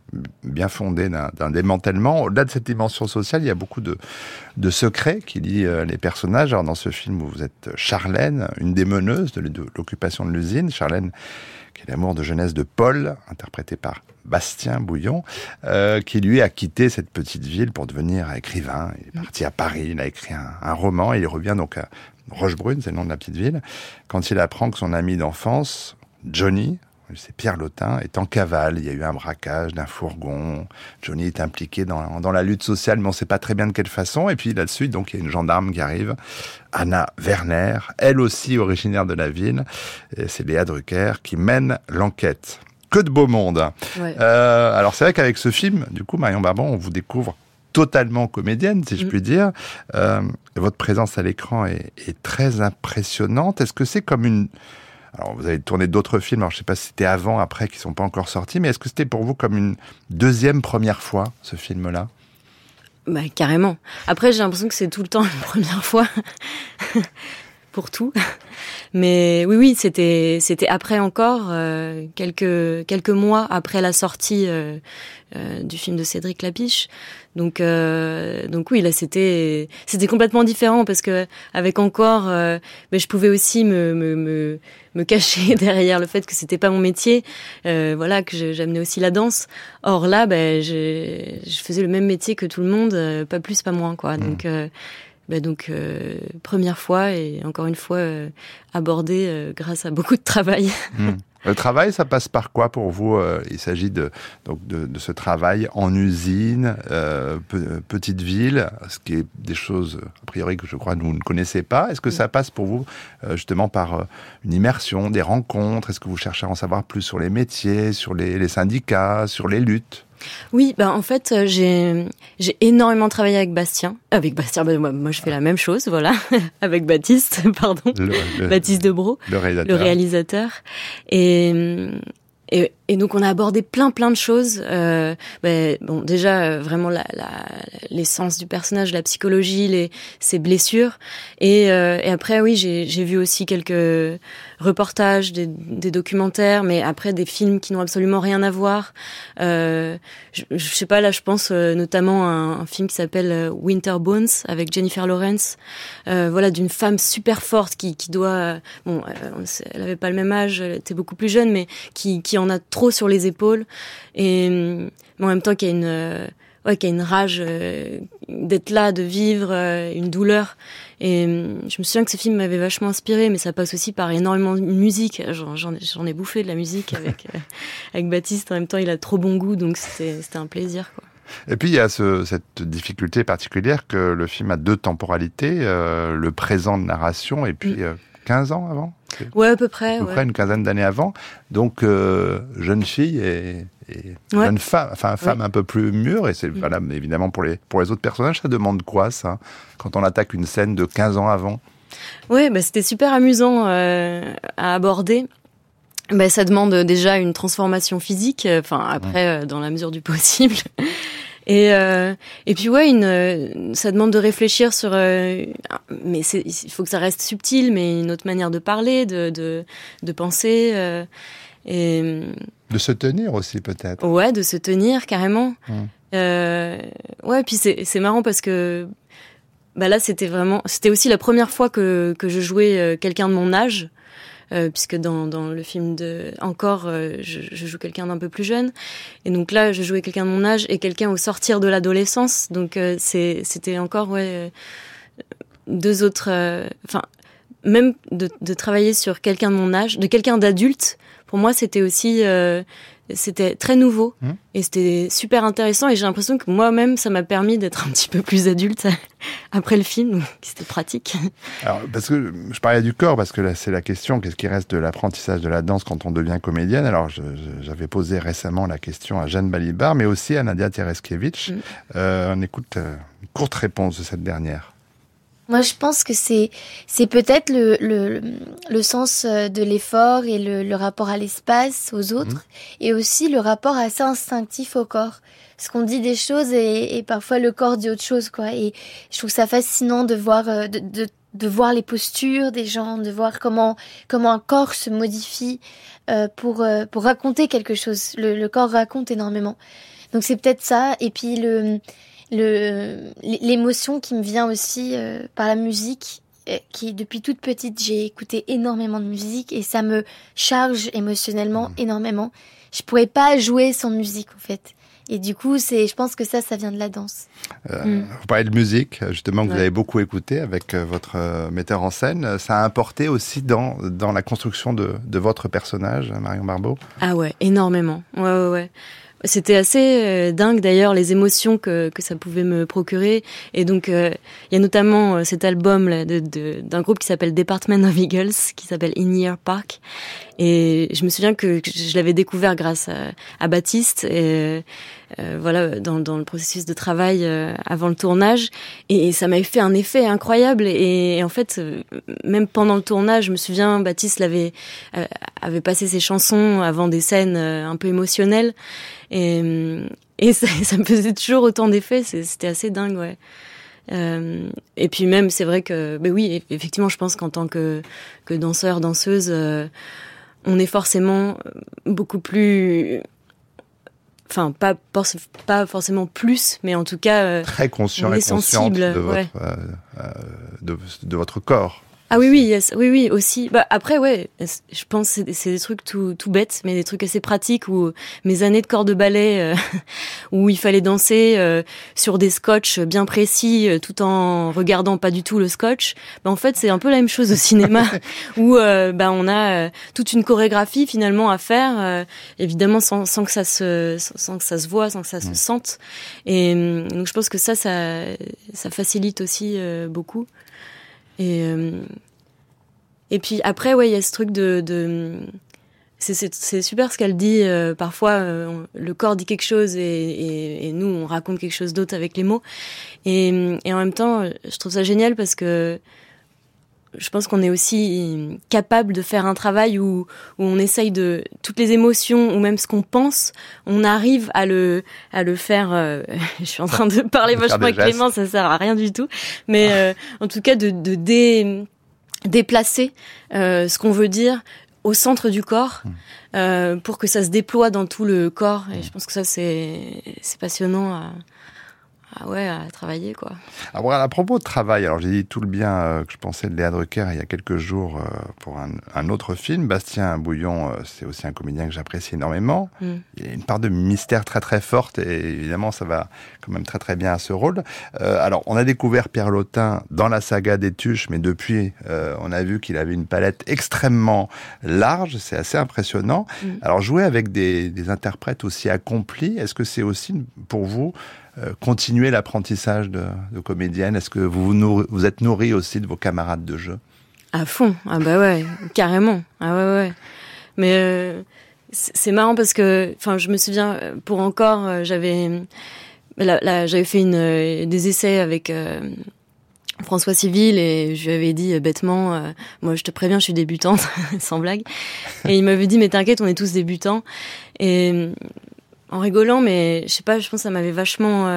C: bien fondé d'un démantèlement. Au-delà de cette dimension sociale, il y a beaucoup de secrets qui lient les personnages. Alors, dans ce film où vous êtes Charlène, une des meneuses de l'occupation de l'usine, Charlène, qui est l'amour de jeunesse de Paul, interprété par Bastien Bouillon, qui lui a quitté cette petite ville pour devenir écrivain. Il est parti à Paris, il a écrit un roman, et il revient donc à Rochebrune, c'est le nom de la petite ville, quand il apprend que son ami d'enfance, Johnny, c'est Pierre Lotin, est en cavale. Il y a eu un braquage d'un fourgon. Johnny est impliqué dans la lutte sociale, mais on ne sait pas très bien de quelle façon. Et puis là-dessus, donc, il y a une gendarme qui arrive, Anna Werner, elle aussi originaire de la ville. Et c'est Léa Drucker qui mène l'enquête. Que de beau monde. Ouais. Alors c'est vrai qu'avec ce film, du coup, Marion Barbon, on vous découvre totalement comédienne, si je puis dire. Votre présence à l'écran est très impressionnante. Est-ce que c'est comme une... Alors, vous avez tourné d'autres films, alors je ne sais pas si c'était avant, après, qui ne sont pas encore sortis, mais est-ce que c'était pour vous comme une première fois, ce film-là ?
D: Bah, carrément. Après, j'ai l'impression que c'est tout le temps une première fois. Pour tout. Mais oui, c'était après encore, quelques mois après la sortie du film de Cédric Lapiche. Donc oui, là c'était complètement différent parce que avec encore, je pouvais aussi me cacher derrière le fait que c'était pas mon métier, voilà, que j'amenais aussi la danse. Or là, je faisais le même métier que tout le monde, pas plus, pas moins, quoi. Donc première fois et encore une fois abordée grâce à beaucoup de travail.
C: Le travail, ça passe par quoi pour vous ? Il s'agit de ce travail en usine, petite ville, ce qui est des choses, a priori, que je crois que vous ne connaissez pas. Est-ce que ça passe pour vous justement par une immersion, des rencontres ? Est-ce que vous cherchez à en savoir plus sur les métiers, sur les syndicats, sur les luttes ?
D: Oui, en fait, j'ai énormément travaillé avec Bastien. Avec Bastien, moi je fais la même chose, voilà, avec Baptiste, pardon, Baptiste Debroux, le réalisateur. Et donc on a abordé plein de choses. Déjà vraiment l'essence du personnage, la psychologie, ses blessures. Et après oui, j'ai vu aussi quelques reportages, des documentaires, mais après des films qui n'ont absolument rien à voir. Je sais pas, là je pense notamment à un film qui s'appelle Winter Bones avec Jennifer Lawrence. Voilà, d'une femme super forte qui doit, elle avait pas le même âge, elle était beaucoup plus jeune, mais qui en a trop sur les épaules, mais en même temps qui a une rage d'être là, de vivre, une douleur. Et je me souviens que ce film m'avait vachement inspiré, mais ça passe aussi par énormément de musique. J'en ai bouffé de la musique avec Baptiste. En même temps, il a trop bon goût, donc c'était un plaisir, quoi.
C: Et puis il y a cette difficulté particulière que le film a deux temporalités, le présent de narration et puis 15 ans avant.
D: Ouais, à peu près.
C: Une quinzaine d'années avant. Donc, jeune fille et jeune femme, femme un peu plus mûre. Et c'est valable évidemment pour les autres personnages. Ça demande quoi, ça, quand on attaque une scène de 15 ans avant ?
D: Ouais, c'était super amusant à aborder. Ça demande déjà une transformation physique, après, dans la mesure du possible. Et puis ça demande de réfléchir sur, mais il faut que ça reste subtil, mais une autre manière de parler, de penser, et
C: de se tenir aussi peut-être.
D: Ouais, de se tenir carrément. Puis c'est marrant parce que là c'était aussi la première fois que je jouais quelqu'un de mon âge. Puisque dans le film je joue quelqu'un d'un peu plus jeune, et donc là je jouais quelqu'un de mon âge et quelqu'un au sortir de l'adolescence, donc c'était encore deux autres, même de travailler sur quelqu'un de mon âge, de quelqu'un d'adulte, pour moi c'était aussi c'était très nouveau et c'était super intéressant, et j'ai l'impression que moi-même ça m'a permis d'être un petit peu plus adulte après le film, donc c'était pratique.
C: Alors, parce que je parlais du corps, parce que là c'est la question, qu'est-ce qui reste de l'apprentissage de la danse quand on devient comédienne ? Alors j'avais posé récemment la question à Jeanne Balibar, mais aussi à Nadia Tereskevich. On écoute une courte réponse de cette dernière.
H: Moi, je pense que c'est peut-être le sens de l'effort et le rapport à l'espace, aux autres, et aussi le rapport assez instinctif au corps. Parce qu'on dit des choses et parfois le corps dit autre chose, quoi. Et je trouve ça fascinant de voir de voir les postures des gens, de voir comment un corps se modifie pour raconter quelque chose. Le corps raconte énormément. Donc c'est peut-être ça. Et puis l'émotion qui me vient aussi par la musique, qui depuis toute petite, j'ai écouté énormément de musique et ça me charge émotionnellement énormément. Je pourrais pas jouer sans musique, en fait. Et du coup, je pense que ça vient de la danse.
C: Vous parlez de musique, justement, que vous avez beaucoup écouté avec votre metteur en scène. Ça a importé aussi dans la construction de votre personnage, Marion Barbeau?
D: Ah ouais, énormément. Ouais. C'était assez dingue d'ailleurs les émotions que ça pouvait me procurer. Et donc il y a notamment cet album là, d'un groupe qui s'appelle Department of Eagles, qui s'appelle In Year Park. Et je me souviens que je l'avais découvert grâce à Baptiste, et voilà, dans le processus de travail avant le tournage, et ça m'avait fait un effet incroyable. Et en fait, même pendant le tournage, je me souviens, Baptiste avait passé ses chansons avant des scènes un peu émotionnelles, et ça me faisait toujours autant d'effet. C'était assez dingue, ouais. Et puis même, c'est vrai que, oui, effectivement, je pense qu'en tant que danseur, danseuse, on est forcément beaucoup plus, enfin pas forcément plus, mais en tout cas
C: très conscient
D: on est
C: et consciente
D: sensible,
C: de votre corps.
D: Ah oui, aussi. Après, ouais, je pense que c'est des trucs tout bêtes, mais des trucs assez pratiques, où mes années de corps de ballet, où il fallait danser sur des scotch bien précis, tout en regardant pas du tout le scotch. En fait, c'est un peu la même chose au cinéma, où on a toute une chorégraphie finalement à faire, évidemment sans que ça se voit, sans que ça se sente. Et donc je pense que ça facilite aussi beaucoup. Et puis après, ouais, il y a ce truc c'est super ce qu'elle dit. Parfois, le corps dit quelque chose et nous, on raconte quelque chose d'autre avec les mots. Et en même temps, je trouve ça génial parce que je pense qu'on est aussi capable de faire un travail où on essaye de toutes les émotions ou même ce qu'on pense, on arrive à le faire. Je suis en train de parler vachement avec les mains, ça sert à rien du tout. Mais en tout cas, de déplacer ce qu'on veut dire au centre du corps pour que ça se déploie dans tout le corps. Et je pense que ça c'est passionnant à travailler, quoi.
C: Alors, à propos de travail, alors j'ai dit tout le bien que je pensais de Léa Drucker il y a quelques jours pour un autre film. Bastien Bouillon, c'est aussi un comédien que j'apprécie énormément. Il y a une part de mystère très très forte et évidemment ça va quand même très très bien à ce rôle. Alors on a découvert Pierre Lotin dans la saga des Tuches, mais depuis on a vu qu'il avait une palette extrêmement large, c'est assez impressionnant. Alors jouer avec des interprètes aussi accomplis, est-ce que c'est aussi pour vous continuer l'apprentissage de comédienne? Est-ce que vous êtes nourri aussi de vos camarades de jeu?
D: À fond, ah bah ouais, carrément, ah ouais. Mais c'est marrant parce que, enfin, je me souviens, pour encore, j'avais fait des essais avec François Civil et je lui avais dit bêtement, moi je te préviens, je suis débutante, sans blague. Et il m'avait dit, mais t'inquiète, on est tous débutants. Et en rigolant, mais je sais pas, je pense que ça m'avait vachement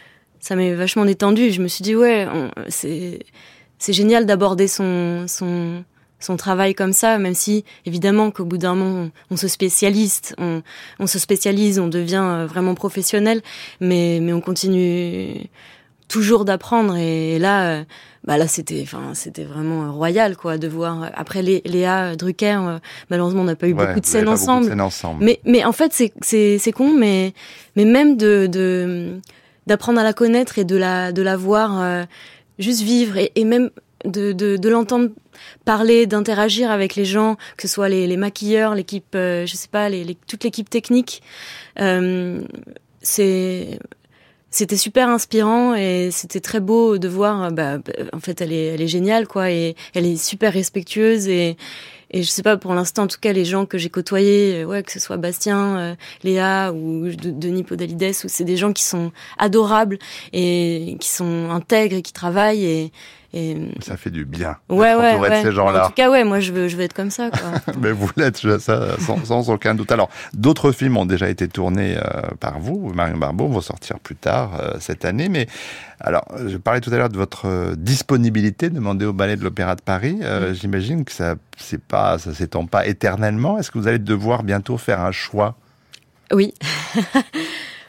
D: détendu. Je me suis dit, ouais, c'est génial d'aborder son travail comme ça, même si, évidemment, qu'au bout d'un moment, on se spécialise, on devient vraiment professionnel, mais on continue toujours d'apprendre. Et là, c'était vraiment royal, quoi, de voir. Après Léa Drucker, malheureusement, on n'a pas eu beaucoup de scènes ensemble. Mais en fait, c'est con, mais même d'apprendre à la connaître et de la voir juste vivre et même de l'entendre parler, d'interagir avec les gens, que ce soit les maquilleurs, l'équipe, je sais pas, toute l'équipe technique, c'était super inspirant et c'était très beau de voir. En fait, elle est géniale, quoi, et elle est super respectueuse et je sais pas, pour l'instant, en tout cas, les gens que j'ai côtoyés, que ce soit Bastien, Léa ou Denis Podalides, c'est des gens qui sont adorables et qui sont intègres et qui travaillent et
C: ça fait du bien.
D: Ouais.
C: De ces gens-là.
D: En tout cas, ouais, moi je veux être comme ça, quoi.
C: Mais vous l'êtes, ça, sans aucun doute. Alors, d'autres films ont déjà été tournés par vous, Marion Barbeau, vont sortir plus tard cette année. Mais alors, je parlais tout à l'heure de votre disponibilité demandée au Ballet de l'Opéra de Paris. J'imagine que ça s'étend pas éternellement. Est-ce que vous allez devoir bientôt faire un choix?
D: Oui.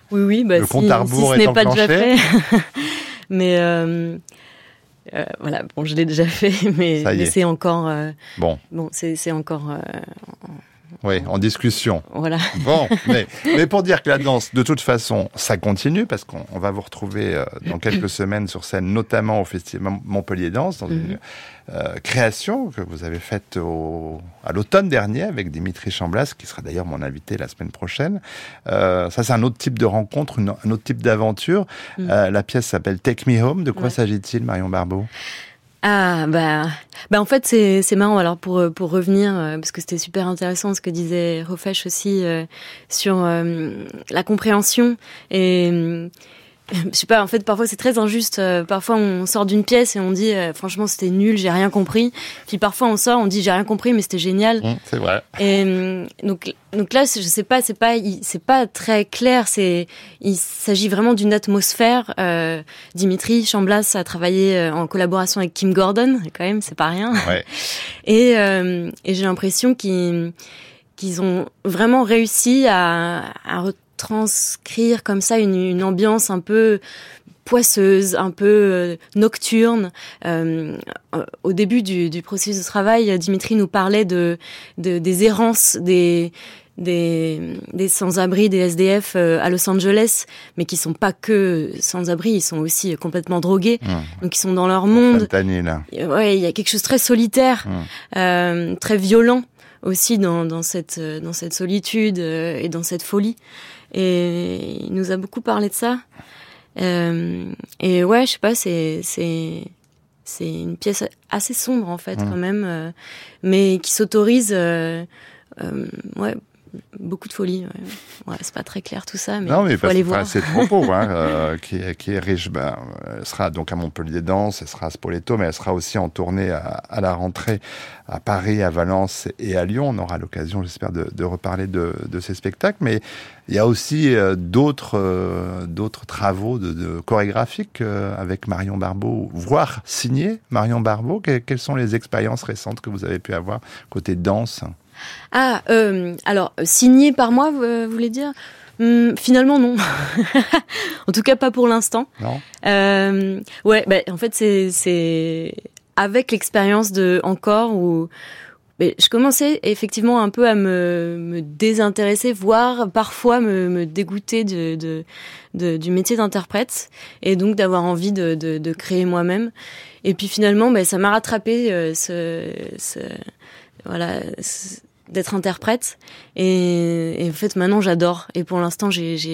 D: Oui, bah,
C: le compte à rebours
D: si ce
C: est
D: n'est pas déjà
C: enclenché.
D: fait. Mais voilà, bon, je l'ai déjà fait, mais c'est encore c'est encore
C: oui, en discussion.
D: Voilà.
C: Bon, mais pour dire que la danse, de toute façon, ça continue, parce qu'on va vous retrouver dans quelques semaines sur scène, notamment au Festival Montpellier Danse, dans une création que vous avez faite à l'automne dernier avec Dimitri Chamblas, qui sera d'ailleurs mon invité la semaine prochaine. Ça, c'est un autre type de rencontre, un autre type d'aventure. La pièce s'appelle Take Me Home. De quoi s'agit-il, Marion Barbeau ?
D: Ah en fait c'est marrant, alors pour revenir parce que c'était super intéressant ce que disait Rofesh aussi sur la compréhension et je sais pas, en fait parfois c'est très injuste, parfois on sort d'une pièce et on dit franchement c'était nul, j'ai rien compris, puis parfois on sort, on dit j'ai rien compris mais c'était génial.
C: C'est vrai.
D: Et donc là je sais pas, c'est pas très clair, il s'agit vraiment d'une atmosphère. Dimitri Chamblas a travaillé en collaboration avec Kim Gordon, quand même c'est pas rien.
C: Ouais.
D: Et j'ai l'impression qu'ils ont vraiment réussi à transcrire comme ça une ambiance un peu poisseuse, un peu nocturne. Au début du processus de travail, Dimitri nous parlait des errances des sans-abri, des SDF à Los Angeles, mais qui sont pas que sans-abri, ils sont aussi complètement drogués. Donc ils sont dans leur monde. Ouais, il y a quelque chose de très solitaire, très violent aussi dans cette solitude et dans cette folie. Et il nous a beaucoup parlé de ça. Et ouais, je sais pas, c'est une pièce assez sombre en fait quand même, mais qui s'autorise beaucoup de folie. Ouais, c'est pas très clair tout ça, mais il faut aller voir.
C: C'est trop beau, qui est riche. Elle sera donc à Montpellier Danse, elle sera à Spoleto, mais elle sera aussi en tournée à la rentrée à Paris, à Valence et à Lyon. On aura l'occasion, j'espère, de reparler de ces spectacles. Mais il y a aussi d'autres travaux chorégraphiques avec Marion Barbeau, voire signés Marion Barbeau. Quelles sont les expériences récentes que vous avez pu avoir côté danse ?
D: Alors, signé par moi, vous voulez dire ? Finalement, non. En tout cas, pas pour l'instant.
C: Non.
D: En fait, c'est avec l'expérience de Encore où je commençais effectivement un peu à me désintéresser, voire parfois me dégoûter du métier d'interprète, et donc d'avoir envie de créer moi-même. Et puis finalement, ça m'a rattrapé d'être interprète, et en fait maintenant j'adore, et pour l'instant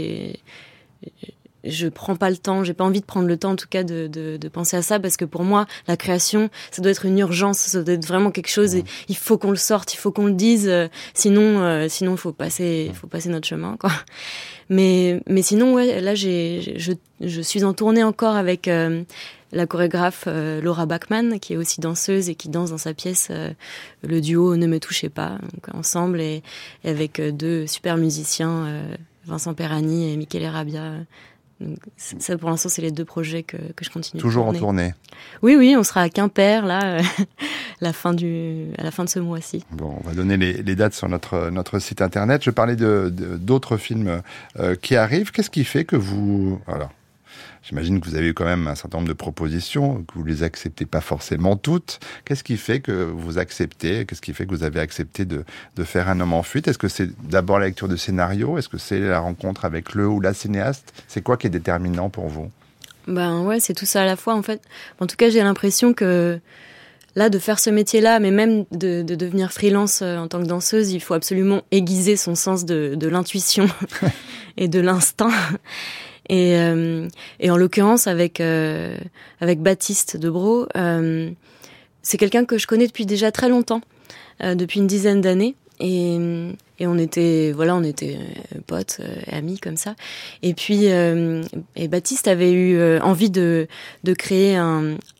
D: je prends pas le temps, j'ai pas envie de prendre le temps en tout cas de penser à ça, parce que pour moi la création ça doit être une urgence, ça doit être vraiment quelque chose, et il faut qu'on le sorte, il faut qu'on le dise, sinon faut passer notre chemin quoi. Mais sinon là je suis en tournée encore avec la chorégraphe Laura Bachmann, qui est aussi danseuse et qui danse dans sa pièce le duo Ne me touchez pas, donc ensemble, et avec deux super musiciens, Vincent Perani et Michele Rabia. Donc, ça pour l'instant c'est les deux projets que je continue.
C: Toujours en tournée.
D: Oui, on sera à Quimper là à la fin de ce mois-ci.
C: Bon, on va donner les dates sur notre site internet. Je parlais d'autres films qui arrivent. Qu'est-ce qui fait que vous... Alors, j'imagine que vous avez eu quand même un certain nombre de propositions, que vous les acceptez pas forcément toutes. Qu'est-ce qui fait que vous acceptez ? Qu'est-ce qui fait que vous avez accepté de faire Un homme en fuite ? Est-ce que c'est d'abord la lecture de scénario ? Est-ce que c'est la rencontre avec le ou la cinéaste ? C'est quoi qui est déterminant pour vous ?
D: C'est tout ça à la fois en fait. En tout cas, j'ai l'impression que là, de faire ce métier-là, mais même de devenir freelance en tant que danseuse, il faut absolument aiguiser son sens de l'intuition et de l'instinct. Et en l'occurrence avec Baptiste Debrow, c'est quelqu'un que je connais depuis déjà très longtemps, depuis une dizaine d'années, et on était potes, amis comme ça. Et puis et Baptiste avait eu envie de créer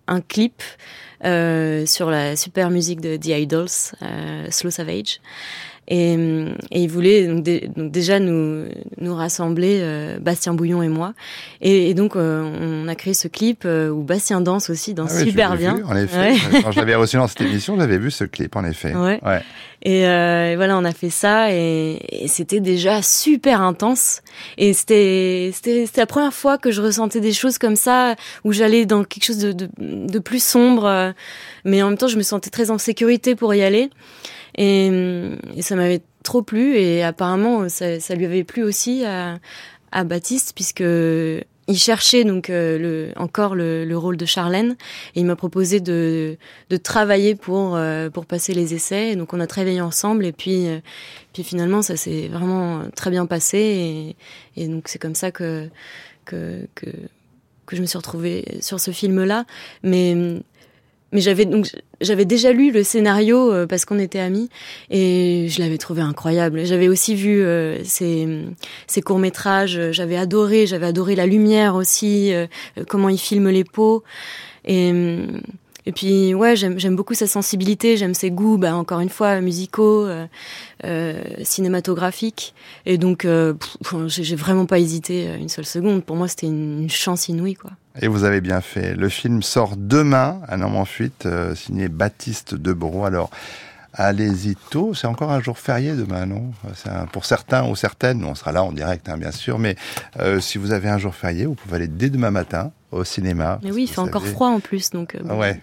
D: un clip sur la super musique de The Idols, Slow Savage. Et il voulait donc déjà nous rassembler, Bastien Bouillon et moi. Et donc on a créé ce clip où Bastien danse super bien.
C: Vu, en effet. Ouais. Quand j'avais reçu dans cette émission, j'avais vu ce clip, en effet.
D: Ouais. Et voilà, on a fait ça et c'était déjà super intense. Et c'était la première fois que je ressentais des choses comme ça, où j'allais dans quelque chose de plus sombre, mais en même temps je me sentais très en sécurité pour y aller. Et ça m'avait trop plu, et apparemment ça lui avait plu aussi à Baptiste, puisque il cherchait donc encore le rôle de Charlène, et il m'a proposé de travailler pour passer les essais. Et donc on a travaillé ensemble, et puis finalement ça s'est vraiment très bien passé, et donc c'est comme ça que je me suis retrouvée sur ce film-là. Mais j'avais déjà lu le scénario parce qu'on était amis, et je l'avais trouvé incroyable. J'avais aussi vu ses courts-métrages, j'avais adoré la lumière aussi, comment il filme les peaux, et puis ouais, j'aime beaucoup sa sensibilité, j'aime ses goûts, encore une fois musicaux, cinématographiques, et donc j'ai vraiment pas hésité une seule seconde. Pour moi, c'était une chance inouïe, quoi.
C: Et vous avez bien fait. Le film sort demain, Un homme en fuite, signé Baptiste Debrau. Alors, allez-y tôt. C'est encore un jour férié demain, non ? Pour certains ou certaines, on sera là en direct, bien sûr, mais si vous avez un jour férié, vous pouvez aller dès demain matin au cinéma.
D: Mais oui, il fait encore froid en plus, donc...
C: Ouais.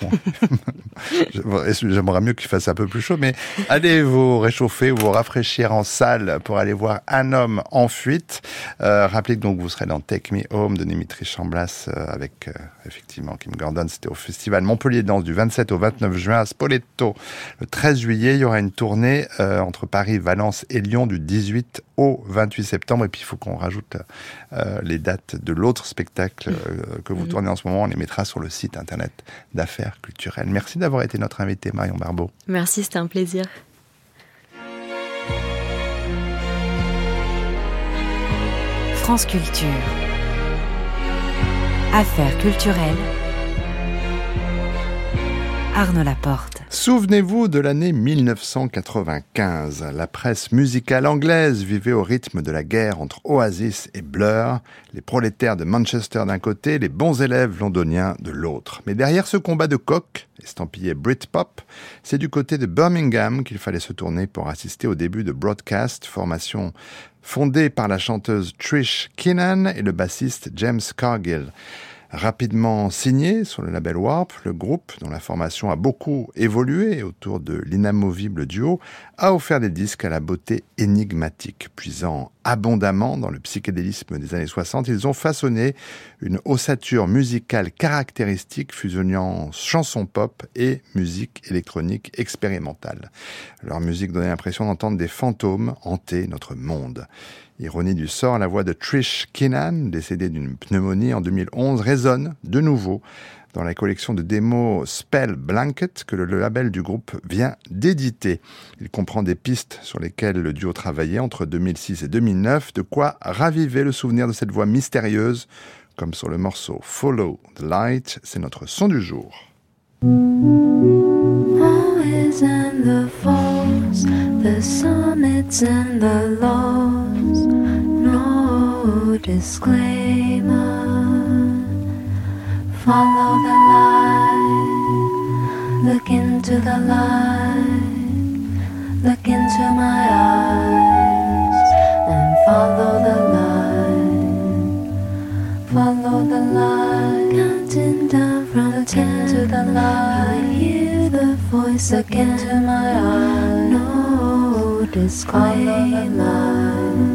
C: J'aimerais mieux qu'il fasse un peu plus chaud, mais allez vous réchauffer ou vous rafraîchir en salle pour aller voir Un homme en fuite. Rappelez que donc vous serez dans Take Me Home de Dimitri Chamblas avec effectivement Kim Gordon. C'était au Festival Montpellier Danse du 27 au 29 juin à Spoleto. Le 13 juillet, il y aura une tournée entre Paris, Valence et Lyon du 18 au 28 septembre. Et puis il faut qu'on rajoute les dates de l'autre spectacle que vous tournez en ce moment. On les mettra sur le site internet d'Affaires culturelles. Merci d'avoir été notre invitée, Marion Barbeau.
D: Merci, c'était un plaisir.
B: France Culture. Affaires culturelles. Arnaud Laporte.
C: Souvenez-vous de l'année 1995. La presse musicale anglaise vivait au rythme de la guerre entre Oasis et Blur, les prolétaires de Manchester d'un côté, les bons élèves londoniens de l'autre. Mais derrière ce combat de coqs, estampillé Britpop, c'est du côté de Birmingham qu'il fallait se tourner pour assister au début de Broadcast, formation fondée par la chanteuse Trish Keenan et le bassiste James Cargill. Rapidement signé sur le label Warp, le groupe, dont la formation a beaucoup évolué autour de l'inamovible duo, a offert des disques à la beauté énigmatique. Puisant abondamment dans le psychédélisme des années 60, ils ont façonné une ossature musicale caractéristique fusionnant chanson pop et musique électronique expérimentale. Leur musique donnait l'impression d'entendre des fantômes hanter notre monde. Ironie du sort, la voix de Trish Keenan, décédée d'une pneumonie en 2011, résonne de nouveau dans la collection de démos Spell Blanket que le label du groupe vient d'éditer. Il comprend des pistes sur lesquelles le duo travaillait entre 2006 et 2009, de quoi raviver le souvenir de cette voix mystérieuse, comme sur le morceau Follow the Light. C'est notre son du jour.
I: Always in the falls, the summits and the lows, no disclaimer. Follow the light, look into the light, look into my eyes, and follow the light, follow the light, counting down from 10 to the light, hear the voice again to my eyes, no disclaimer.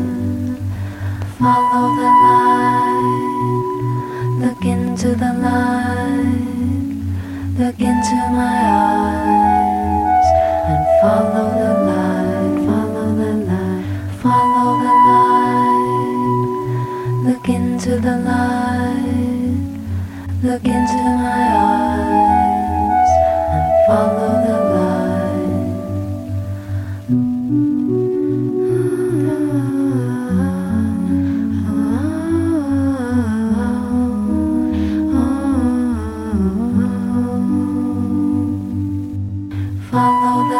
I: Follow the light, look into the light, look into my eyes, and follow the light, follow the light, follow the light, look into the light, look into my eyes, and follow the light. Follow the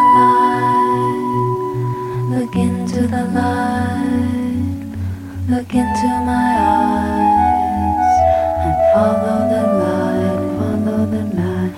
I: light, look into the light, look into my eyes, and follow the light, follow the light.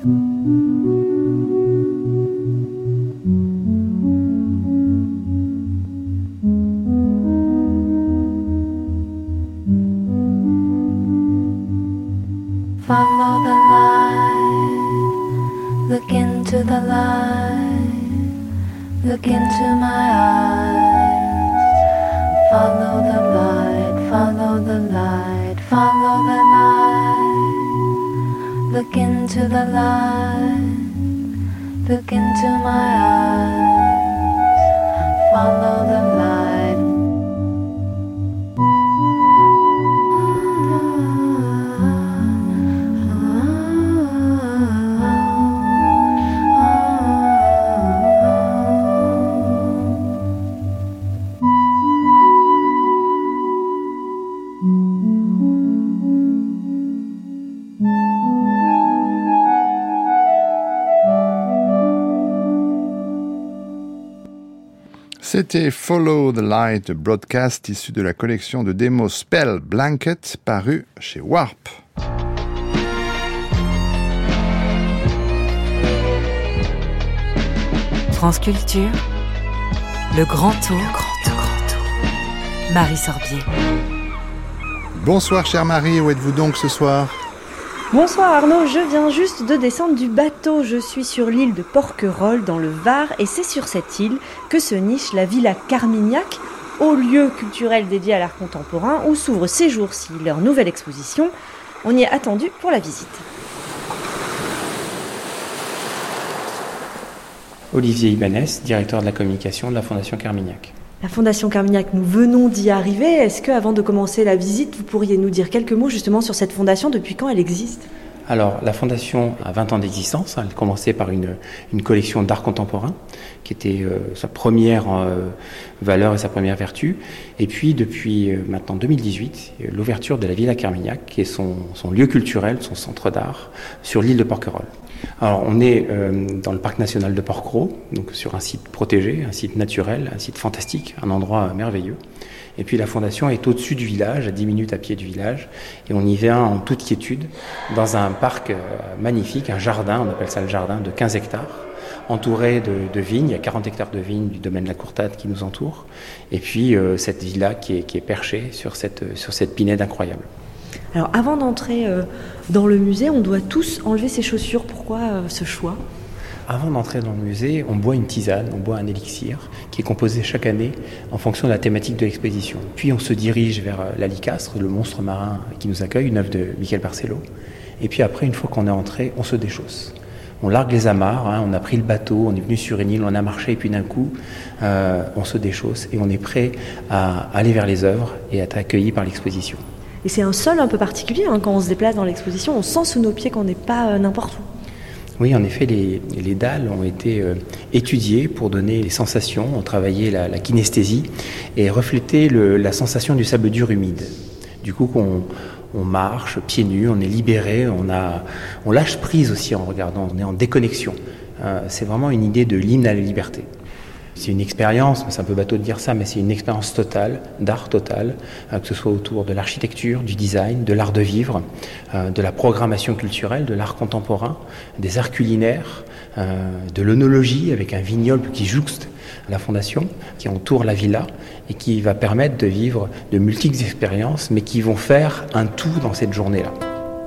I: Follow the light, look into the light, look into my eyes. Follow the light, follow the light, follow the light. Look into the light, look into my eyes. Follow the light.
C: C'était Follow the Light, broadcast issu de la collection de démos Spell Blanket, paru chez Warp.
B: France Culture, le grand tour. Marie Sorbier.
C: Bonsoir chère Marie, où êtes-vous donc ce soir ?
J: Bonsoir Arnaud, je viens juste de descendre du bateau. Je suis sur l'île de Porquerolles dans le Var et c'est sur cette île que se niche la Villa Carmignac, haut lieu culturel dédié à l'art contemporain où s'ouvre ces jours-ci leur nouvelle exposition. On y est attendu pour la visite.
K: Olivier Ibanez, directeur de la communication de la Fondation Carmignac.
J: La Fondation Carmignac, nous venons d'y arriver. Est-ce qu'avant de commencer la visite, vous pourriez nous dire quelques mots justement sur cette fondation, depuis quand elle existe ?
K: Alors, la Fondation a 20 ans d'existence. Elle a commencé par une collection d'art contemporain, qui était sa première valeur et sa première vertu. Et puis, depuis maintenant 2018, l'ouverture de la Villa Carmignac, qui est son lieu culturel, son centre d'art, sur l'île de Porquerolles. Alors, on est dans le parc national de Porquerolles, donc sur un site protégé, un site naturel, un site fantastique, un endroit merveilleux. Et puis la fondation est au-dessus du village, à 10 minutes à pied du village, et on y vient en toute quiétude, dans un parc magnifique, un jardin, on appelle ça le jardin, de 15 hectares, entouré de vignes, il y a 40 hectares de vignes du domaine de la Courtade qui nous entoure, et puis cette villa qui est perchée sur cette pinède incroyable.
J: Alors avant d'entrer dans le musée, on doit tous enlever ses chaussures. Pourquoi ce choix ?
K: Avant d'entrer dans le musée, on boit une tisane, on boit un élixir qui est composé chaque année en fonction de la thématique de l'exposition. Puis on se dirige vers l'Alicastre, le monstre marin qui nous accueille, une œuvre de Michel Barcello. Et puis après, une fois qu'on est entré, on se déchausse. On largue les amarres, on a pris le bateau, on est venu sur une île, on a marché et puis d'un coup, on se déchausse et on est prêt à aller vers les œuvres et à être accueilli par l'exposition.
J: Et c'est un sol un peu particulier, quand on se déplace dans l'exposition, on sent sous nos pieds qu'on n'est pas n'importe où.
K: Oui, en effet, les dalles ont été étudiées pour donner les sensations, on travaillait la kinesthésie et refléter la sensation du sable dur humide. Du coup, on marche pieds nus, on est libéré, on lâche prise aussi en regardant, on est en déconnexion. C'est vraiment une idée de l'hymne à la liberté. C'est une expérience, c'est un peu bateau de dire ça, mais c'est une expérience totale, d'art total, que ce soit autour de l'architecture, du design, de l'art de vivre, de la programmation culturelle, de l'art contemporain, des arts culinaires, de l'œnologie avec un vignoble qui jouxte la fondation, qui entoure la villa et qui va permettre de vivre de multiples expériences, mais qui vont faire un tout dans cette journée-là.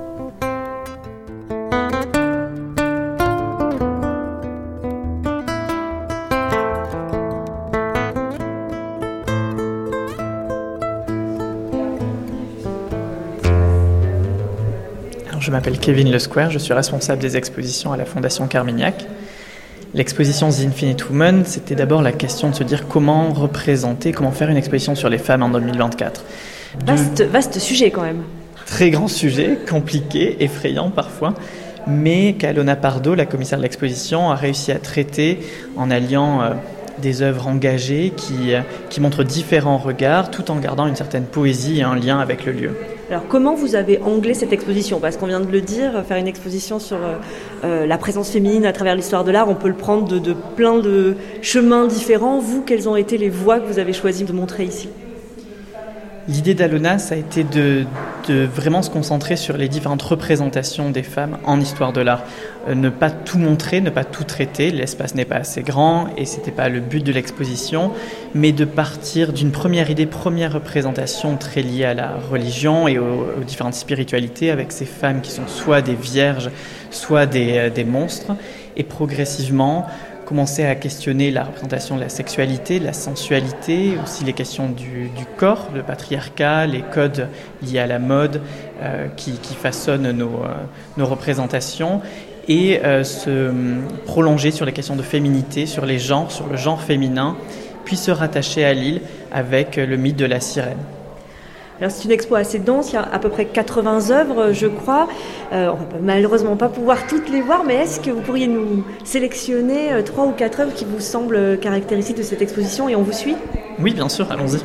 L: Je m'appelle Kevin Le Square, je suis responsable des expositions à la Fondation Carmignac. L'exposition The Infinite Woman, c'était d'abord la question de se dire comment représenter, comment faire une exposition sur les femmes en 2024.
J: Vaste sujet quand même.
L: Très grand sujet, compliqué, effrayant parfois, mais qu'Alona Pardo, la commissaire de l'exposition, a réussi à traiter en alliant des œuvres engagées qui montrent différents regards tout en gardant une certaine poésie et un lien avec le lieu.
J: Alors comment vous avez anglé cette exposition ? Parce qu'on vient de le dire, faire une exposition sur la présence féminine à travers l'histoire de l'art, on peut le prendre de plein de chemins différents. Vous, quelles ont été les voies que vous avez choisi de montrer ici ?
L: L'idée d'Alona, ça a été de vraiment se concentrer sur les différentes représentations des femmes en histoire de l'art. Ne pas tout montrer, ne pas tout traiter, l'espace n'est pas assez grand et c'était pas le but de l'exposition, mais de partir d'une première idée, première représentation très liée à la religion et aux différentes spiritualités, avec ces femmes qui sont soit des vierges, soit des monstres, et progressivement commencer à questionner la représentation de la sexualité, de la sensualité, aussi les questions du corps, le patriarcat, les codes liés à la mode qui façonnent nos représentations, et se prolonger sur les questions de féminité, sur les genres, sur le genre féminin, puis se rattacher à Lille avec le mythe de la sirène.
J: Alors c'est une expo assez dense, il y a à peu près 80 œuvres, je crois. On ne va malheureusement pas pouvoir toutes les voir, mais est-ce que vous pourriez nous sélectionner 3 ou 4 œuvres qui vous semblent caractéristiques de cette exposition et on vous suit ?
L: Oui, bien sûr, allons-y.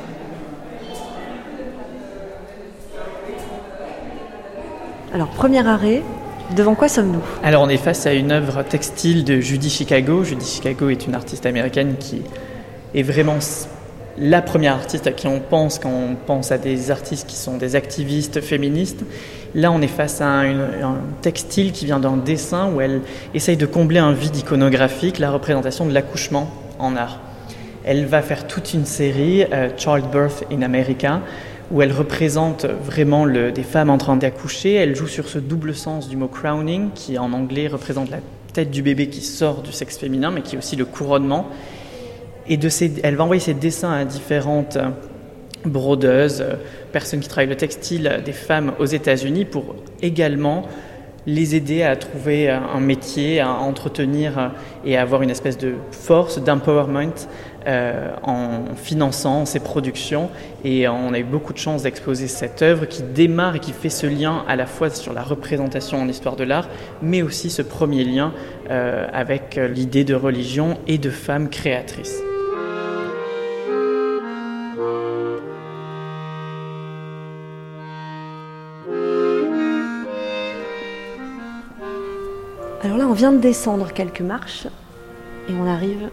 J: Alors, premier arrêt, devant quoi sommes-nous ?
L: Alors on est face à une œuvre textile de Judy Chicago. Judy Chicago est une artiste américaine qui est vraiment la première artiste à qui on pense quand on pense à des artistes qui sont des activistes féministes. Là, on est face à un textile qui vient d'un dessin où elle essaye de combler un vide iconographique, la représentation de l'accouchement en art. Elle va faire toute une série, Childbirth in America, où elle représente vraiment des femmes en train d'accoucher. Elle joue sur ce double sens du mot crowning, qui en anglais représente la tête du bébé qui sort du sexe féminin, mais qui est aussi le couronnement. Et elle va envoyer ses dessins à différentes brodeuses, personnes qui travaillent le textile, des femmes aux États-Unis, pour également les aider à trouver un métier, à entretenir et à avoir une espèce de force, d'empowerment en finançant ces productions. Et on a eu beaucoup de chance d'exposer cette œuvre qui démarre et qui fait ce lien à la fois sur la représentation en histoire de l'art, mais aussi ce premier lien avec l'idée de religion et de femmes créatrices.
J: Alors là, on vient de descendre quelques marches et on arrive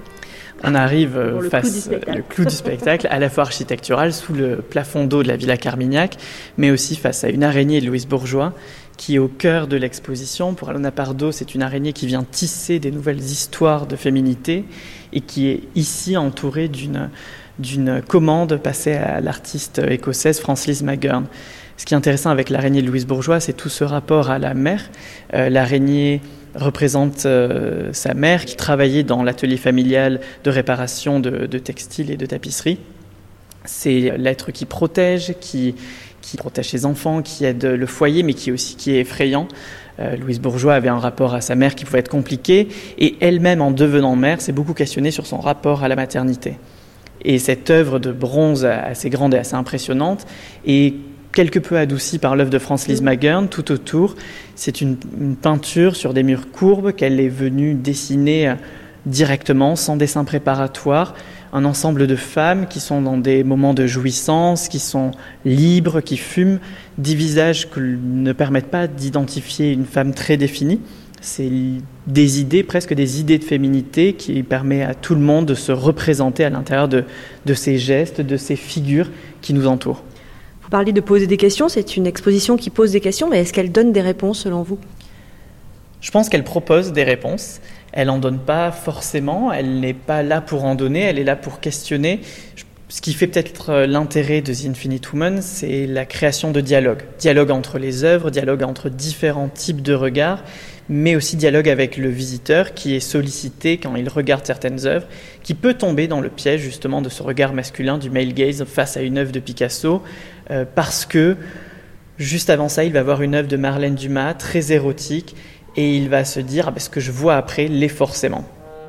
L: face le clou du spectacle, à la fois architectural, sous le plafond d'eau de la Villa Carmignac, mais aussi face à une araignée de Louise Bourgeois, qui est au cœur de l'exposition. Pour Alona Pardo, c'est une araignée qui vient tisser des nouvelles histoires de féminité et qui est ici entourée d'une commande passée à l'artiste écossaise Frances McGurn. Ce qui est intéressant avec l'araignée de Louise Bourgeois, c'est tout ce rapport à la mère. L'araignée représente sa mère qui travaillait dans l'atelier familial de réparation de textiles et de tapisseries. C'est l'être qui protège, qui protège ses enfants, qui aide le foyer, mais qui est effrayant. Louise Bourgeois avait un rapport à sa mère qui pouvait être compliqué, et elle-même, en devenant mère, s'est beaucoup questionnée sur son rapport à la maternité. Et cette œuvre de bronze assez grande et assez impressionnante est quelque peu adoucie par l'œuvre de Frances McGurn tout autour. C'est une peinture sur des murs courbes qu'elle est venue dessiner directement, sans dessin préparatoire. Un ensemble de femmes qui sont dans des moments de jouissance, qui sont libres, qui fument, des visages qui ne permettent pas d'identifier une femme très définie. C'est des idées, presque des idées de féminité qui permet à tout le monde de se représenter à l'intérieur de ces gestes, de ces figures qui nous entourent.
J: Vous parliez de poser des questions, c'est une exposition qui pose des questions, mais est-ce qu'elle donne des réponses selon vous ?
L: Je pense qu'elle propose des réponses. Elle n'en donne pas forcément, elle n'est pas là pour en donner, elle est là pour questionner. Ce qui fait peut-être l'intérêt de The Infinite Woman, c'est la création de dialogue. Dialogue entre les œuvres, dialogue entre différents types de regards, mais aussi dialogue avec le visiteur qui est sollicité quand il regarde certaines œuvres, qui peut tomber dans le piège justement de ce regard masculin, du male gaze face à une œuvre de Picasso, parce que juste avant ça, il va voir une œuvre de Marlène Dumas, très érotique, et il va se dire ce que je vois après l'est forcément.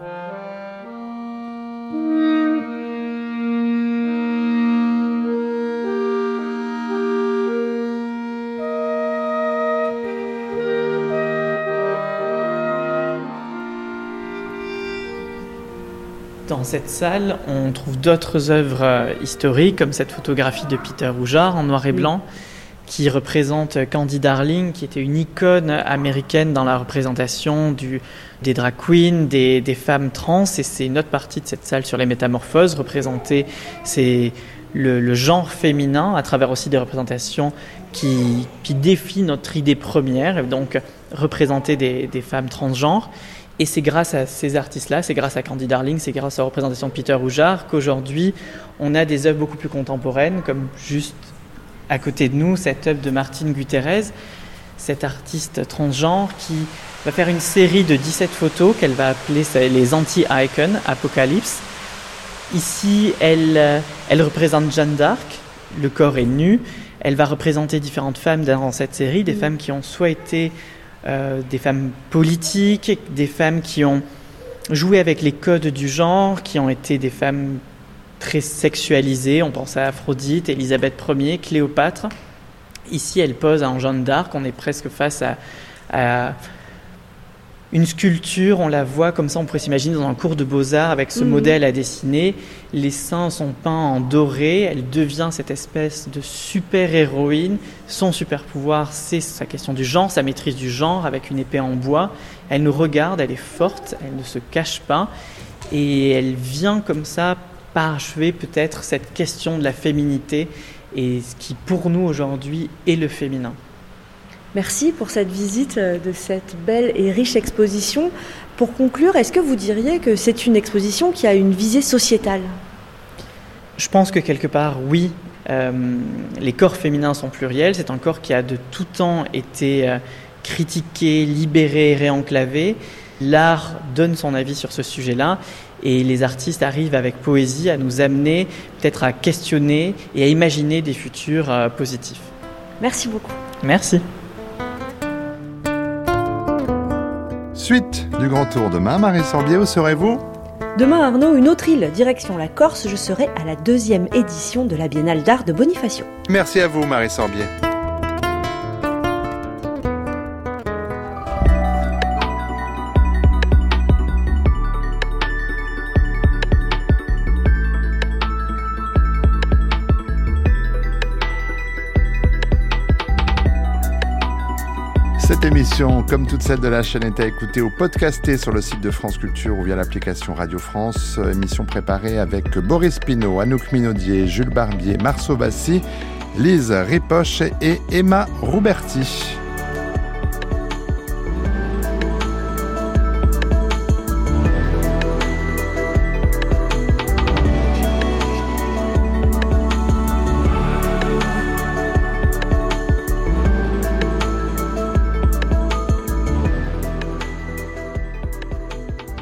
L: Dans cette salle, on trouve d'autres œuvres historiques, comme cette photographie de Peter Roujard en noir et blanc, qui représente Candy Darling, qui était une icône américaine dans la représentation des drag queens, des femmes trans. Et c'est une autre partie de cette salle sur les métamorphoses. Représenter le genre féminin à travers aussi des représentations qui défient notre idée première, donc représenter des femmes transgenres. Et c'est grâce à ces artistes-là, c'est grâce à Candy Darling, c'est grâce à la représentation de Peter Rougeard qu'aujourd'hui on a des œuvres beaucoup plus contemporaines, comme juste à côté de nous cette œuvre de Martine Gutierrez, cette artiste transgenre qui va faire une série de 17 photos qu'elle va appeler les anti-icons, Apocalypse. Ici, elle représente Jeanne d'Arc, le corps est nu. Elle va représenter différentes femmes dans cette série, des femmes qui ont soit été des femmes politiques, des femmes qui ont joué avec les codes du genre, qui ont été des femmes très sexualisées. On pense à Aphrodite, Élisabeth Ier, Cléopâtre. Ici, elle pose en Jeanne d'Arc. On est presque face à une sculpture, on la voit comme ça, on pourrait s'imaginer dans un cours de beaux-arts avec ce modèle à dessiner. Les seins sont peints en doré, elle devient cette espèce de super-héroïne. Son super-pouvoir, c'est sa question du genre, sa maîtrise du genre avec une épée en bois. Elle nous regarde, elle est forte, elle ne se cache pas et elle vient comme ça parachever peut-être cette question de la féminité et ce qui pour nous aujourd'hui est le féminin.
J: Merci pour cette visite de cette belle et riche exposition. Pour conclure, est-ce que vous diriez que c'est une exposition qui a une visée sociétale ?
L: Je pense que quelque part, oui. Les corps féminins sont pluriels. C'est un corps qui a de tout temps été critiqué, libéré, réenclavé. L'art donne son avis sur ce sujet-là et les artistes arrivent avec poésie à nous amener peut-être à questionner et à imaginer des futurs positifs.
J: Merci beaucoup.
L: Merci.
C: Suite du Grand Tour demain, Marie Sorbier, où serez-vous ?
J: Demain, Arnaud, une autre île, direction la Corse. Je serai à la 2e édition de la Biennale d'art de Bonifacio.
C: Merci à vous, Marie Sorbier. Cette émission, comme toutes celles de la chaîne, est à écouter ou podcastée sur le site de France Culture ou via l'application Radio France. Émission préparée avec Boris Pinault, Anouk Minaudier, Jules Barbier, Marceau Bassi, Lise Ripoche et Emma Rouberti.